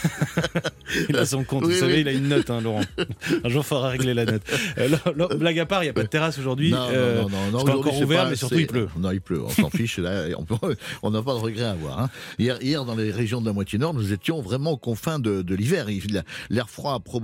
Il a son compte, oui, vous oui. savez, il a une note, hein, Laurent. Un jour, il faudra régler la note. Euh, là, là, blague à part, il n'y a pas de terrasse aujourd'hui. Non, euh, non, non, non. C'est pas encore ouvert, pas, mais surtout il pleut. Non, il pleut, on s'en fiche. Là, on n'a pas de regret à avoir. Hein. Hier, hier, dans les régions de la moitié nord, nous étions vraiment aux confins de, de l'hiver. L'air froid a provoqué même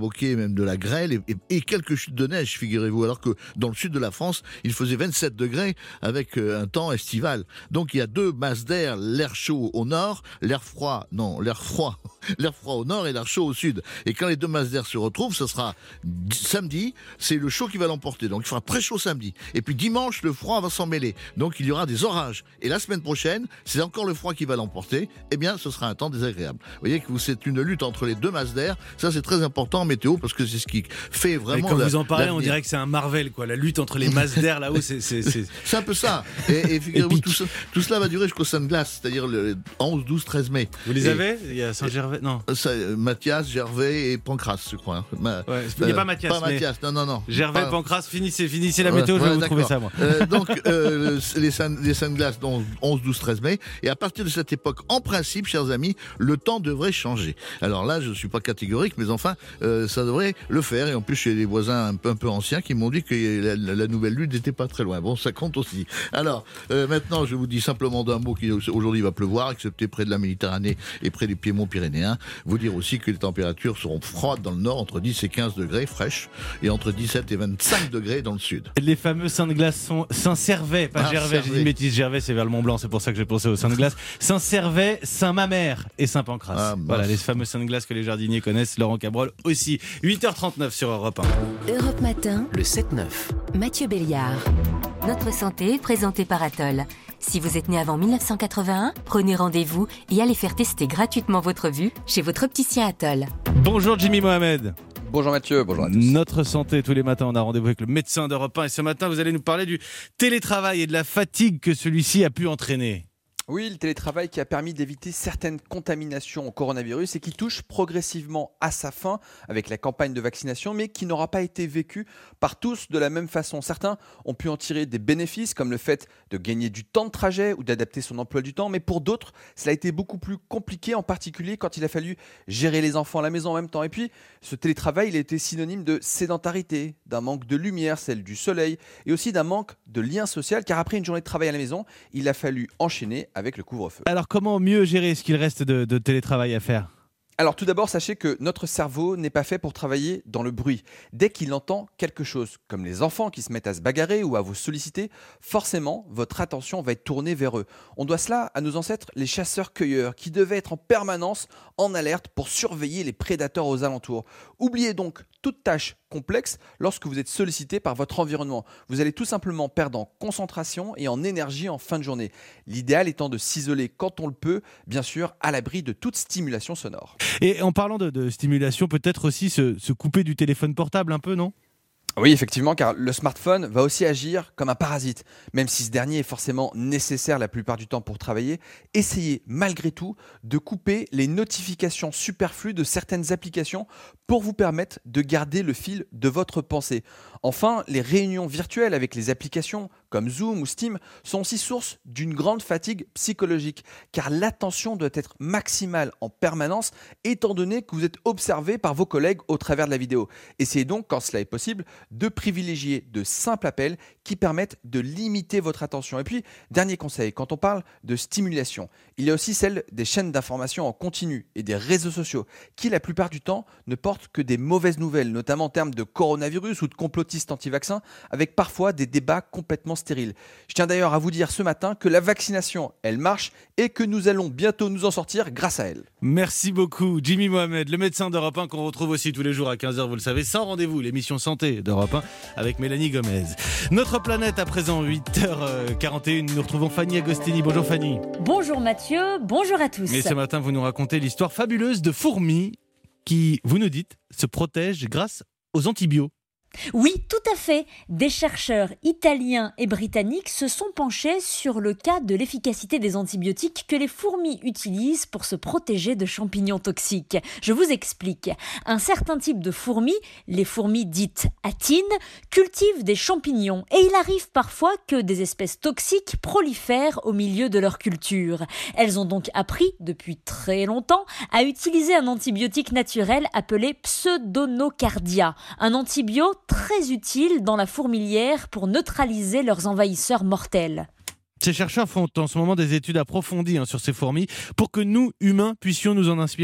même de la grêle et, et, et quelques chutes de neige, figurez-vous, alors que dans le sud de la France, il faisait vingt-sept degrés avec un temps estival. Donc il y a deux masses d'air, l'air chaud au nord, l'air froid, non, l'air froid, l'air froid au nord et l'air chaud au sud. Et quand les deux masses d'air se retrouvent, ce sera samedi, c'est le chaud qui va l'emporter. Donc il fera très chaud samedi. Et puis dimanche, le froid va s'en mêler. Donc il y aura des orages. Et la semaine prochaine, c'est encore le froid qui va l'emporter. Eh bien, ce sera un temps désagréable. Vous voyez que c'est une lutte entre les deux masses d'air. Ça, c'est très important en météo parce que c'est ce qui fait vraiment. Et quand la, vous en parlez, l'avenir. On dirait que c'est un Marvel, quoi. La lutte entre les masses d'air là-haut, c'est. C'est, c'est... c'est un peu ça. Et, et figurez-vous, tout, ça, tout cela va durer jusqu'au Sainte-Glace, c'est-à-dire le onze, douze, treize mai. Vous les et, avez ? Il y a Saint-Gervais ? Non. Ça, Mathias, Gervais et Pancras, je crois. Ma, ouais, il n'y a pas Mathias. Pas Mathias, non, non, non. Gervais, pas... Pancras, finissez, finissez la météo, ouais, je vais ouais, vous d'accord. trouver ça, moi. Euh, donc, euh, les, les Sainte-Glace, donc onze, douze, treize mai. Et à partir de cette époque, en principe, chers amis, le temps devrait changer. Alors là, je ne suis pas catégorique, mais enfin, euh, ça devrait le faire. Et en plus, j'ai des voisins un peu, un peu anciens qui m'ont dit que la, la, la nouvelle lune n'était pas très loin. Bon, ça compte aussi. Alors, euh, maintenant, je vous dis simplement d'un mot qu'aujourd'hui il va pleuvoir, excepté près de la Méditerranée et près des Piémonts pyrénéens. Vous dire aussi que les températures seront froides dans le nord, entre dix et quinze degrés, fraîches, et entre dix-sept et vingt-cinq degrés dans le sud. Les fameux Sainte-Glace sont Saint-Servais, pas ah, Gervais. J'ai dit une bêtise, Gervais, c'est vers le Mont-Blanc, c'est pour ça que j'ai pensé aux Sainte-Glace. Saint-Servais, Saint-Mamère et Saint-Pancras. Ah, voilà, les fameux Sainte-Glace que les jardiniers connaissent, Laurent Cabrol aussi. huit heures trente-neuf sur Europe un. Europe Matin, le sept neuf. Mathieu Béliard. Notre santé, présenté par Atoll. Si vous êtes né avant dix-neuf cent quatre-vingt-un, prenez rendez-vous et allez faire tester gratuitement votre vue chez votre opticien Atoll. Bonjour Jimmy Mohamed. Bonjour Mathieu, bonjour à tous. Notre santé, tous les matins, on a rendez-vous avec le médecin d'Europe un et ce matin, vous allez nous parler du télétravail et de la fatigue que celui-ci a pu entraîner. Oui, le télétravail qui a permis d'éviter certaines contaminations au coronavirus et qui touche progressivement à sa fin avec la campagne de vaccination, mais qui n'aura pas été vécu par tous de la même façon. Certains ont pu en tirer des bénéfices, comme le fait de gagner du temps de trajet ou d'adapter son emploi du temps, mais pour d'autres, cela a été beaucoup plus compliqué, en particulier quand il a fallu gérer les enfants à la maison en même temps. Et puis, ce télétravail, il a été synonyme de sédentarité, d'un manque de lumière, celle du soleil, et aussi d'un manque de lien social, car après une journée de travail à la maison, il a fallu enchaîner avec le couvre-feu. Alors comment mieux gérer ce qu'il reste de, de télétravail à faire ? Alors tout d'abord, sachez que notre cerveau n'est pas fait pour travailler dans le bruit. Dès qu'il entend quelque chose, comme les enfants qui se mettent à se bagarrer ou à vous solliciter, forcément, votre attention va être tournée vers eux. On doit cela à nos ancêtres, les chasseurs-cueilleurs, qui devaient être en permanence en alerte pour surveiller les prédateurs aux alentours. Oubliez donc toute tâche complexe lorsque vous êtes sollicité par votre environnement. Vous allez tout simplement perdre en concentration et en énergie en fin de journée. L'idéal étant de s'isoler quand on le peut, bien sûr, à l'abri de toute stimulation sonore. Et en parlant de, de stimulation, peut-être aussi se, se couper du téléphone portable un peu, non ? Oui, effectivement, car le smartphone va aussi agir comme un parasite. Même si ce dernier est forcément nécessaire la plupart du temps pour travailler, essayez malgré tout de couper les notifications superflues de certaines applications pour vous permettre de garder le fil de votre pensée. Enfin, les réunions virtuelles avec les applications comme Zoom ou Steam sont aussi source d'une grande fatigue psychologique, car l'attention doit être maximale en permanence, étant donné que vous êtes observé par vos collègues au travers de la vidéo. Essayez donc, quand cela est possible, de privilégier de simples appels qui permettent de limiter votre attention. Et puis, dernier conseil, quand on parle de stimulation, il y a aussi celle des chaînes d'information en continu et des réseaux sociaux, qui la plupart du temps ne portent que des mauvaises nouvelles, notamment en termes de coronavirus ou de complotistes anti-vaccins, avec parfois des débats complètement stériles. Je tiens d'ailleurs à vous dire ce matin que la vaccination, elle marche et que nous allons bientôt nous en sortir grâce à elle. Merci beaucoup Jimmy Mohamed, le médecin d'Europe un qu'on retrouve aussi tous les jours à quinze heures, vous le savez, sans rendez-vous, l'émission Santé d'Europe un avec Mélanie Gomez. Notre planète à présent, huit heures quarante et une, nous retrouvons Fanny Agostini. Bonjour Fanny. Bonjour Mathieu, bonjour à tous. Et ce matin, vous nous racontez l'histoire fabuleuse de fourmis qui, vous nous dites, se protègent grâce aux antibiotiques. Oui, tout à fait. Des chercheurs italiens et britanniques se sont penchés sur le cas de l'efficacité des antibiotiques que les fourmis utilisent pour se protéger de champignons toxiques. Je vous explique. Un certain type de fourmis, les fourmis dites atines, cultivent des champignons et il arrive parfois que des espèces toxiques prolifèrent au milieu de leur culture. Elles ont donc appris, depuis très longtemps, à utiliser un antibiotique naturel appelé Pseudonocardia, un antibiotique très utile dans la fourmilière pour neutraliser leurs envahisseurs mortels. Ces chercheurs font en ce moment des études approfondies hein, sur ces fourmis pour que nous, humains, puissions nous en inspirer.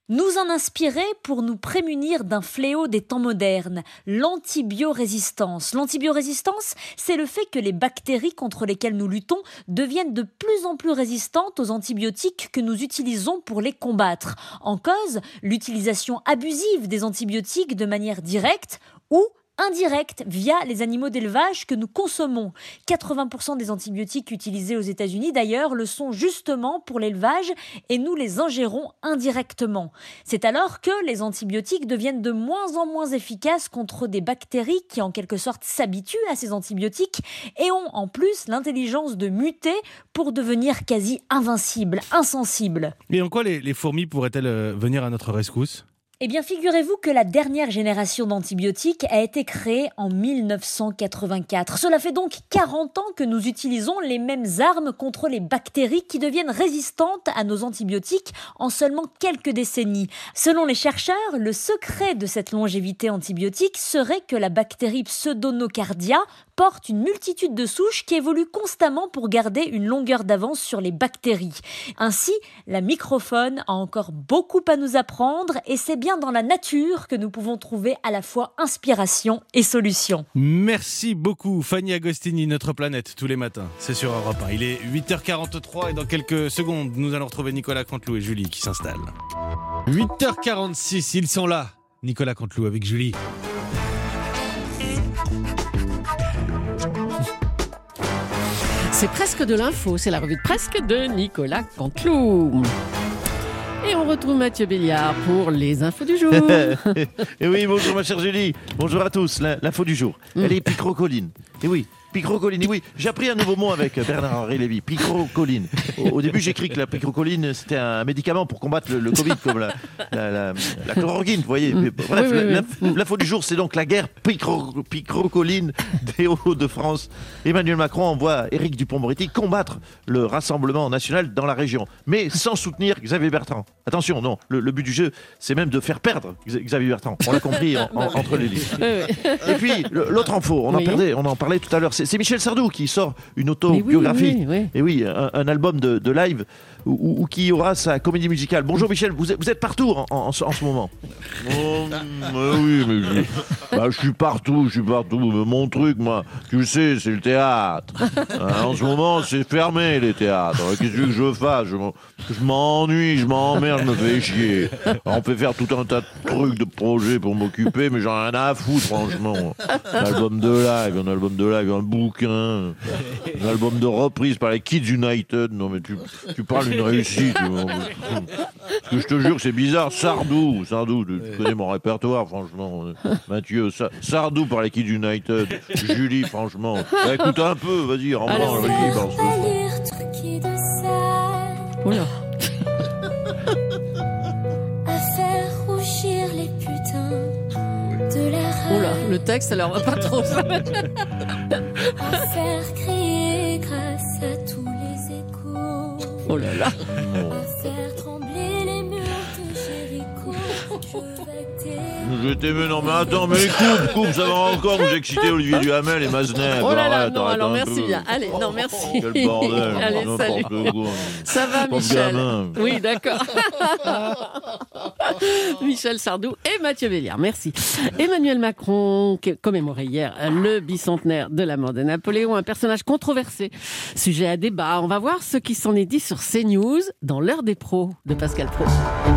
Nous en inspirer pour nous prémunir d'un fléau des temps modernes, l'antibiorésistance. L'antibiorésistance, c'est le fait que les bactéries contre lesquelles nous luttons deviennent de plus en plus résistantes aux antibiotiques que nous utilisons pour les combattre. En cause, l'utilisation abusive des antibiotiques de manière directe ou indirecte via les animaux d'élevage que nous consommons. quatre-vingts pour cent des antibiotiques utilisés aux États-Unis d'ailleurs le sont justement pour l'élevage et nous les ingérons indirectement. C'est alors que les antibiotiques deviennent de moins en moins efficaces contre des bactéries qui en quelque sorte s'habituent à ces antibiotiques et ont en plus l'intelligence de muter pour devenir quasi invincibles, insensibles. Et en quoi les, les fourmis pourraient-elles euh, venir à notre rescousse ? Eh bien, figurez-vous que la dernière génération d'antibiotiques a été créée en mille neuf cent quatre-vingt-quatre. Cela fait donc quarante ans que nous utilisons les mêmes armes contre les bactéries qui deviennent résistantes à nos antibiotiques en seulement quelques décennies. Selon les chercheurs, le secret de cette longévité antibiotique serait que la bactérie Pseudonocardia porte une multitude de souches qui évoluent constamment pour garder une longueur d'avance sur les bactéries. Ainsi, la microfaune a encore beaucoup à nous apprendre et c'est bien dans la nature que nous pouvons trouver à la fois inspiration et solution. Merci beaucoup Fanny Agostini, Notre Planète, tous les matins. C'est sur Europe un. Il est huit heures quarante-trois et dans quelques secondes, nous allons retrouver Nicolas Canteloup et Julie qui s'installent. huit heures quarante-six, ils sont là. Nicolas Canteloup avec Julie. C'est presque de l'info, c'est la revue de presque de Nicolas Canteloup. Et on retrouve Mathieu Béliard pour les infos du jour. Et oui, bonjour ma chère Julie, bonjour à tous. L'info du jour, mm. elle est picrocoline. Et oui, picrocoline. Et oui, j'ai appris un nouveau mot avec Bernard-Henri Lévy, picrocoline. Au, au début, j'ai cru que la picrocoline, c'était un médicament pour combattre le, le Covid, comme la, la, la, la chloroquine, vous voyez. Mm. Bref, oui, oui, oui. L'info du jour, c'est donc la guerre picro, picrocoline des Hauts-de-France. Emmanuel Macron envoie Éric Dupond-Moretti combattre le Rassemblement national dans la région, mais sans soutenir Xavier Bertrand. Attention, non, le, le but du jeu, c'est même de faire perdre Xavier Bertrand. On l'a compris en, en, entre les lignes. Oui, oui. Et puis, l'autre info, on en, oui. perdait, on en parlait tout à l'heure, c'est, c'est Michel Sardou qui sort une autobiographie. Oui, oui, oui. Et oui, un, un album de, de live où, où qui aura sa comédie musicale. Bonjour Michel, vous êtes, vous êtes partout en, en, en ce moment. Oh, mais oui, mais je, bah, je suis partout, je suis partout. Mon truc, moi, tu le sais, c'est le théâtre. Hein, en ce moment, c'est fermé les théâtres. Qu'est-ce que je fasse je, je m'ennuie, je m'emmerde, je me fais chier. Alors, on peut faire tout un tas de trucs, de projets pour m'occuper, mais j'en ai rien à foutre, franchement. Un album de live, un album de live, un bouquin, un album de reprise par les Kids United. Non, mais tu, tu parles d'une réussite. Parce que je te jure, c'est bizarre. Sardou, Sardou, tu, tu connais mon répertoire, franchement. Mathieu, Sa, Sardou par les Kids United. Julie, franchement. Bah, écoute un peu, vas-y, rends-moi, vas-y, balance le Oula. À faire rougir les putains de la rage. Oula, le texte, ça leur va pas trop. Ça. À faire crier grâce à tous les échos. Oh là là. À faire trembler les murs de Jéricho. Je vais Je t'aimais, non mais attends, mais coupe, coupe, ça va encore nous exciter Olivier Duhamel et Maznev. Oh là là, arrête, non, arrête alors un merci peu. bien. Allez, non, merci. Quel bordel. Allez, salut. Quoi. Ça va, Pauvre Michel gamin. Oui, d'accord. Michel Sardou et Mathieu Béliard, merci. Emmanuel Macron commémorait hier le bicentenaire de la mort de Napoléon, un personnage controversé, sujet à débat. On va voir ce qui s'en est dit sur CNews dans l'heure des pros de Pascal Praud.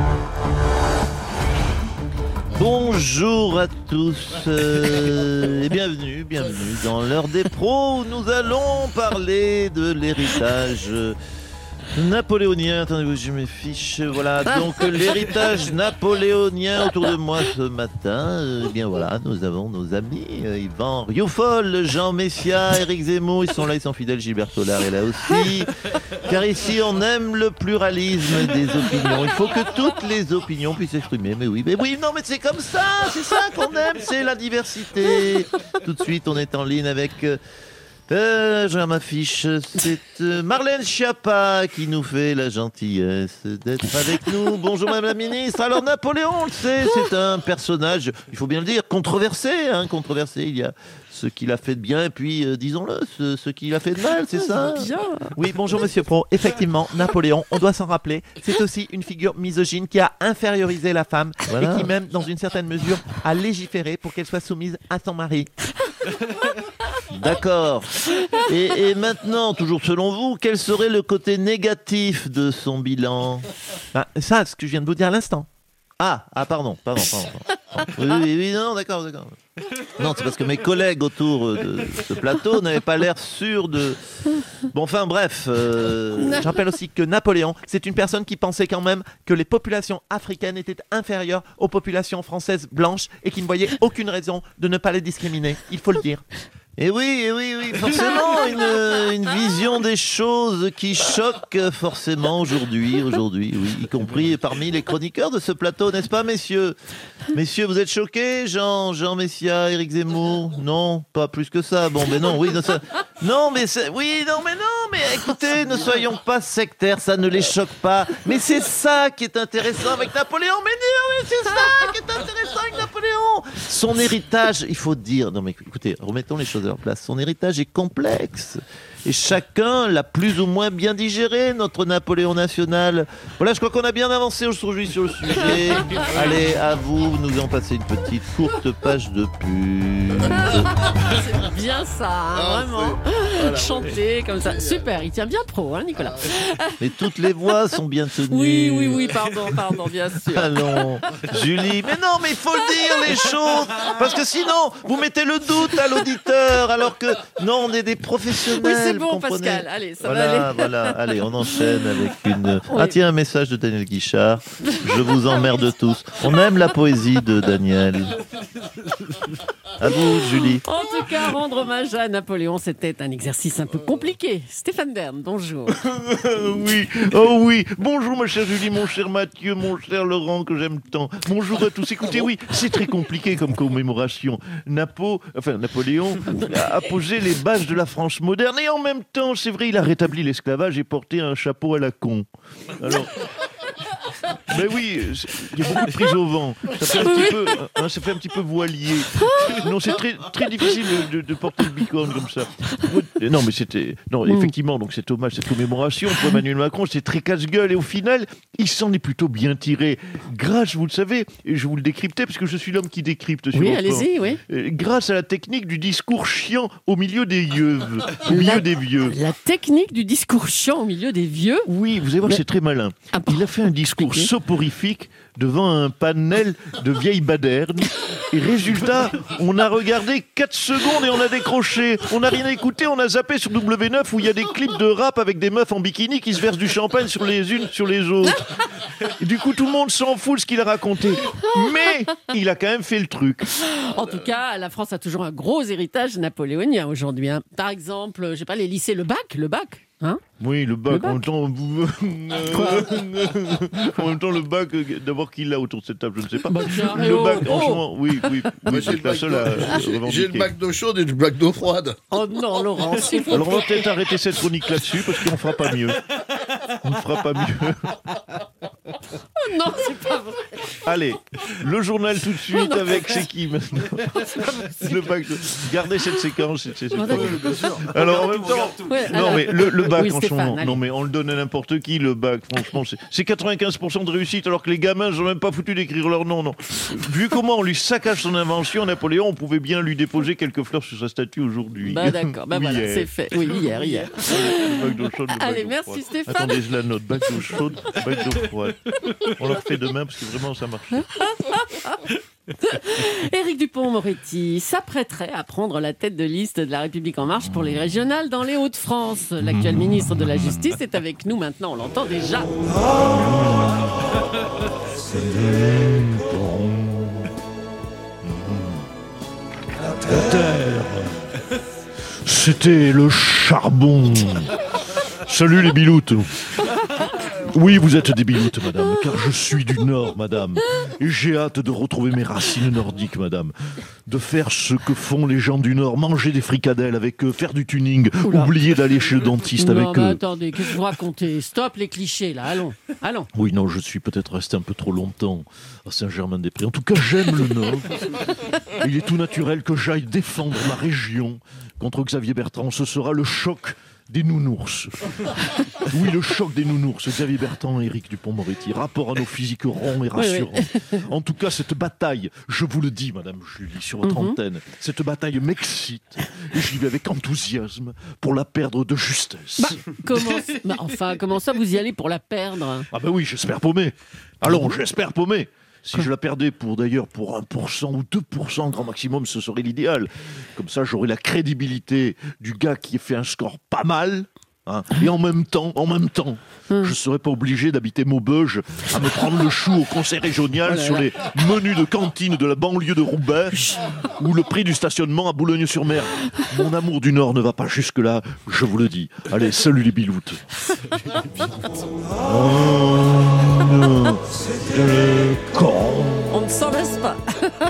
Bonjour à tous euh, et bienvenue, bienvenue dans l'heure des pros où nous allons parler de l'héritage napoléonien. Attendez, je me fiche. Voilà, donc l'héritage napoléonien autour de moi ce matin. Eh bien voilà, nous avons nos amis euh, Yvan Rioufol, Jean Messia, Éric Zemmour. Ils sont là, ils sont fidèles. Gilbert Collard est là aussi. Car ici, on aime le pluralisme des opinions. Il faut que toutes les opinions puissent s'exprimer. Mais oui, mais oui, non, mais c'est comme ça. C'est ça qu'on aime, c'est la diversité. Tout de suite, on est en ligne avec... Euh, Euh, je m'affiche, c'est euh, Marlène Schiappa qui nous fait la gentillesse d'être avec nous. Bonjour Madame la Ministre. Alors Napoléon, on le sait, c'est un personnage, il faut bien le dire, controversé. Hein, controversé. Il y a ce qu'il a fait de bien et puis, euh, disons-le, ce, ce qu'il a fait de mal, c'est ça? Bien. Oui, bonjour Monsieur Pro. Effectivement, Napoléon, on doit s'en rappeler, c'est aussi une figure misogyne qui a infériorisé la femme Voilà. et qui même, dans une certaine mesure, a légiféré pour qu'elle soit soumise à son mari. D'accord. Et, et maintenant, toujours selon vous, quel serait le côté négatif de son bilan? Ah, ça, ce que je viens de vous dire à l'instant. Ah, ah pardon, pardon, pardon. pardon. Oui, oui, oui, non, d'accord, d'accord. Non, c'est parce que mes collègues autour de ce plateau n'avaient pas l'air sûrs de... Bon, enfin, bref... euh, Je rappelle aussi que Napoléon, c'est une personne qui pensait quand même que les populations africaines étaient inférieures aux populations françaises blanches et qui ne voyait aucune raison de ne pas les discriminer. Il faut le dire. Et oui, et oui, oui, forcément, une, une vision des choses qui choque forcément aujourd'hui, aujourd'hui, oui, y compris parmi les chroniqueurs de ce plateau, n'est-ce pas, messieurs? Messieurs, vous êtes choqués, Jean, Jean Messia, Éric Zemmour? Non, pas plus que ça. Bon, ben non, oui, non, ça, non, mais c'est, oui, non, mais non, mais écoutez, ne soyons pas sectaires, ça ne les choque pas. Mais c'est ça qui est intéressant avec Napoléon. Mais non, mais c'est ça qui est intéressant avec Napoléon. Son héritage, il faut dire, non mais écoutez, remettons les choses à leur place. Son héritage est complexe. Et chacun l'a plus ou moins bien digéré, notre Napoléon national. Voilà, je crois qu'on a bien avancé aujourd'hui sur le sujet. Allez, à vous, nous allons passer une petite courte page de pub. C'est bien ça, hein, Ah, vraiment. voilà. Chanter comme ça. Super, il tient bien pro, hein, Nicolas. Mais toutes les voix sont bien tenues. Oui, oui, oui, pardon, pardon, bien sûr. Allons, Julie. Mais non, mais il faut le dire, les choses. Parce que sinon, vous mettez le doute à l'auditeur. Alors que, non, on est des professionnels. Oui, c'est bon, comprenez. Pascal. Allez, ça voilà, va aller. Voilà, allez, on enchaîne avec une... Oui. Ah tiens, un message de Daniel Guichard. Je vous emmerde tous. On aime la poésie de Daniel. À vous, Julie. En tout cas, rendre hommage à Napoléon, c'était un exercice un peu compliqué. Stéphane Bern, bonjour. Oui, oh oui. Bonjour ma chère Julie, mon cher Mathieu, mon cher Laurent que j'aime tant. Bonjour à tous. Écoutez, oui, c'est très compliqué comme commémoration. Napo, enfin Napoléon a posé les bases de la France moderne et en même temps, c'est vrai, il a rétabli l'esclavage et porté un chapeau à la con. Alors... Mais oui, il y a beaucoup de prise au vent. Ça fait un petit peu, hein, ça fait un petit peu voilier. Non, c'est très, très difficile de, de porter le bicorne comme ça. Non, mais c'était, non, effectivement, donc cet hommage, cette commémoration pour Emmanuel Macron, c'est très casse-gueule et au final, il s'en est plutôt bien tiré. Grâce, vous le savez, et je vous le décryptais parce que je suis l'homme qui décrypte. Sur Oui, le allez-y, port. oui. Euh, Grâce à la technique du discours chiant au milieu des vieux, au milieu La- des vieux. La technique du discours chiant au milieu des vieux. Oui, vous allez voir, Mais- c'est très malin. Il a fait un discours soporifique devant un panel de vieilles badernes. Et résultat, on a regardé quatre secondes et on a décroché. On n'a rien écouté, on a zappé sur W neuf où il y a des clips de rap avec des meufs en bikini qui se versent du champagne sur les unes sur les autres. Et du coup, tout le monde s'en fout de ce qu'il a raconté. Mais il a quand même fait le truc. En tout cas, la France a toujours un gros héritage napoléonien aujourd'hui. Hein. Par exemple, je sais pas, les lycées, le bac, le bac. Hein Oui, le bac, Le bac. en même temps, vous... en même temps, le bac, euh, d'abord qu'il a autour de cette table, je ne sais pas. Bah tiens, le eh oh, bac, oh. franchement, oui, oui, Moi, oui j'ai c'est le la bac seule d'eau- à j'ai- revendiquer. J'ai le bac d'eau chaude et le bac d'eau froide. Oh non, Laurent, s'il vous Alors on va plaît. peut-être arrêter cette chronique là-dessus parce qu'on ne fera pas mieux. On ne fera pas mieux. Oh non, c'est pas vrai. Allez, le journal tout de suite non, avec mais- c'est qui maintenant le bac. Gardez cette séquence. c'est- c'est- c'est Oh, pas d'accord. mal. Alors en même temps, Ouais, non alors- mais le, le bac, Oui, franchement, Stéphane, non, allez. non, mais on le donne à n'importe qui le bac. Franchement, c'est- c'est quatre-vingt-quinze pour cent de réussite alors que les gamins n'ont même pas foutu d'écrire leur nom. Non. Vu comment on lui saccage son invention, Napoléon, on pouvait bien lui déposer quelques fleurs sur sa statue aujourd'hui. Bah d'accord, bah Oui, voilà, hier. c'est fait. Oui, hier, hier. Le bac d'eau chaude, le bac Allez, d'eau merci froide. Stéphane. Attendez, je la note. Bac d'eau chaude, bac d'eau froide. On le refait demain parce que vraiment ça marche. Éric Dupond-Moretti s'apprêterait à prendre la tête de liste de La République En Marche pour les régionales dans les Hauts-de-France. L'actuel ministre de la Justice est avec nous maintenant, on l'entend déjà. La terre, c'était le charbon. Salut les biloutes. Oui, vous êtes des biloutes, madame, car je suis du Nord, madame. Et j'ai hâte de retrouver mes racines nordiques, madame. De faire ce que font les gens du Nord, manger des fricadelles avec eux, faire du tuning, Oula. oublier d'aller chez le dentiste non, avec mais eux. attendez, qu'est-ce que vous racontez? Stop les clichés, là, allons, allons. Oui, non, je suis peut-être resté un peu trop longtemps à Saint-Germain-des-Prés. En tout cas, j'aime le Nord. Il est tout naturel que j'aille défendre ma région contre Xavier Bertrand. Ce sera le choc des nounours. Oui, le choc des nounours. Xavier Bertrand et Éric Dupond-Moretti. Rapport à nos physiques ronds et rassurants. Oui, oui. En tout cas, cette bataille, je vous le dis, Madame Julie, sur votre Mhm. antenne, cette bataille m'excite et je y vais avec enthousiasme pour la perdre de justesse. Bah, comment... bah, enfin, comment ça vous y allez pour la perdre? Ah ben oui, j'espère paumer. Allons, j'espère paumer. Si je la perdais pour d'ailleurs pour un pour cent ou deux pour cent grand maximum, ce serait l'idéal. Comme ça, j'aurais la crédibilité du gars qui a fait un score pas mal. Hein, et en même temps, en même temps, Hum. je serais pas obligé d'habiter Maubeuge à me prendre le chou au conseil régional Oh là sur là. les menus de cantine de la banlieue de Roubaix ou le prix du stationnement à Boulogne-sur-Mer. Mon amour du Nord ne va pas jusque-là, je vous le dis. Allez, salut les biloutes. Oh, non, le con. On ne s'en laisse pas.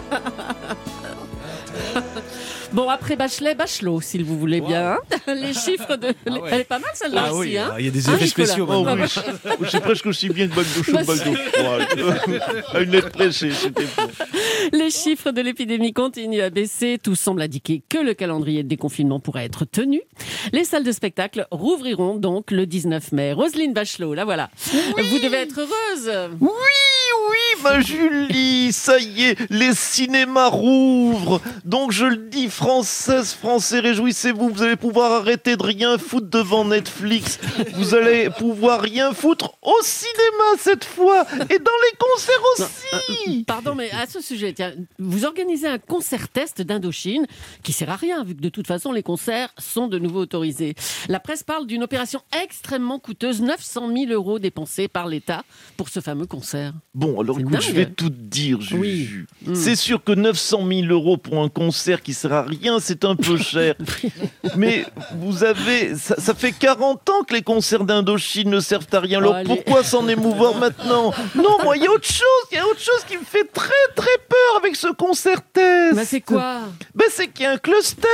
Bon, après Bachelet, Bachelot, s'il vous voulez bien. hein. Les chiffres de... Ah ouais. Elle est pas mal celle-là Ah aussi. oui, hein. il y a des Hein, effets Nicolas spéciaux Oh maintenant. oui, c'est presque aussi bien que bac d'eau chaude, bac d'eau froide. À une lettre pressée, c'était bon. Les chiffres de l'épidémie continuent à baisser. Tout semble indiquer que le calendrier de déconfinement pourrait être tenu. Les salles de spectacle rouvriront donc le dix-neuf mai. Roselyne Bachelot, la voilà. Vous devez être heureuse. Oui, oui, ma Julie, ça y est, les cinémas rouvrent. Donc je le dis, Françaises, Français, réjouissez-vous, vous allez pouvoir arrêter de rien foutre devant Netflix. Vous allez pouvoir rien foutre au cinéma cette fois et dans les concerts aussi. Pardon, mais à ce sujet, tiens, vous organisez un concert test d'Indochine qui sert à rien, vu que de toute façon, les concerts sont de nouveau autorisés. La presse parle d'une opération extrêmement coûteuse, neuf cent mille euros dépensés par l'État pour ce fameux concert. Bon, alors C'est écoute, dingue. je vais tout te dire, Juju. Oui. Mm. C'est sûr que neuf cent mille euros pour un concert qui sert à rien, c'est un peu cher. Mais vous avez, ça, ça fait quarante ans que les concerts d'Indochine ne servent à rien. Alors Oh, allez. pourquoi s'en émouvoir maintenant? Non, moi, il y a autre chose, il y a autre chose qui me fait très très peur avec ce concert test. Bah, c'est quoi? Ben, c'est qu'il y a un cluster.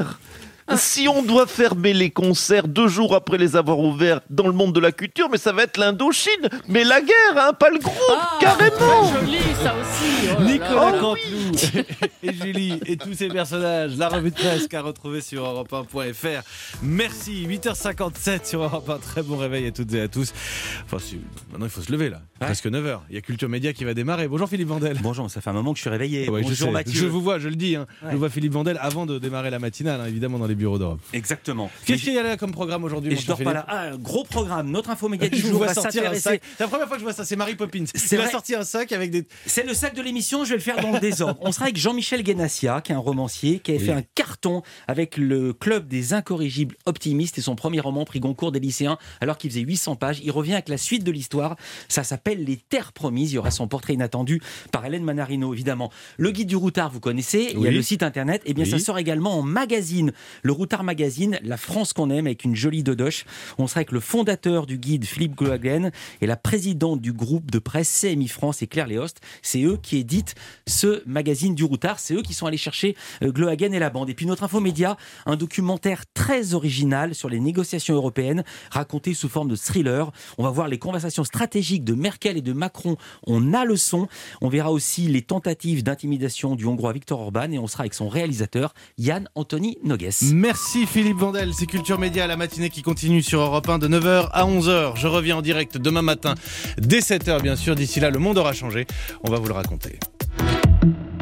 Si on doit fermer les concerts deux jours après les avoir ouverts dans le monde de la culture, mais ça va être l'Indochine. Mais la guerre, hein, pas le groupe, Ah, carrément. très joli, ça aussi. Oh là Nicolas là. Canteloup et Julie et tous ces personnages. La revue de presse qu'à retrouver sur europe un point f r. Merci. huit heures cinquante-sept sur Europe un. Très bon réveil à toutes et à tous. Enfin, si- maintenant, il faut se lever là. Presque neuf heures. Il y a Culture Média qui va démarrer. Bonjour Philippe Vandel. Bonjour, ça fait un moment que je suis réveillé. Ouais, je, Bonjour sais. Mathieu. Je vous vois, je le dis. Hein. Ouais. Je vois Philippe Vandel avant de démarrer la matinale, hein, évidemment, dans les bureaux d'Europe. Exactement. Qu'est-ce qu'il y a là comme programme aujourd'hui, Et mon je cher dors pas Philippe là. Ah, un gros programme. Notre info média du Je vous jour vois va sortir un s'intéresser. sac. C'est la première fois que je vois ça. C'est Mary Poppins. C'est Il a vrai. sorti un sac avec des. C'est le sac de l'émission, je vais le faire dans le désordre. On sera avec Jean-Michel Guénassia, qui est un romancier, qui avait Oui. fait un carton avec le Club des Incorrigibles Optimistes et son premier roman pris Goncourt des lycéens, alors qu'il faisait huit cents pages. Il revient avec la suite de l'histoire. Ça s'appelle Les Terres Promises. Il y aura son portrait inattendu par Hélène Manarino, évidemment. Le guide du routard, vous connaissez. Il y a Oui. le site internet. Et bien, Oui. ça sort également en magazine. Le Routard Magazine, La France qu'on aime, avec une jolie dodoche. On sera avec le fondateur du guide, Philippe Glohagen, et la présidente du groupe de presse C M I France et Claire Léost. C'est eux qui éditent ce magazine du routard. C'est eux qui sont allés chercher euh, Glohagen et la bande. Et puis notre infomédia, un documentaire très original sur les négociations européennes, raconté sous forme de thriller. On va voir les conversations stratégiques de Merkel et de Macron. On a le son. On verra aussi les tentatives d'intimidation du Hongrois Viktor Orban, et on sera avec son réalisateur, Yann Anthony Nogues. Merci Philippe Vandel, c'est Culture Média, la matinée qui continue sur Europe un de neuf heures à onze heures. Je reviens en direct demain matin dès sept heures bien sûr. D'ici là, le monde aura changé. On va vous le raconter.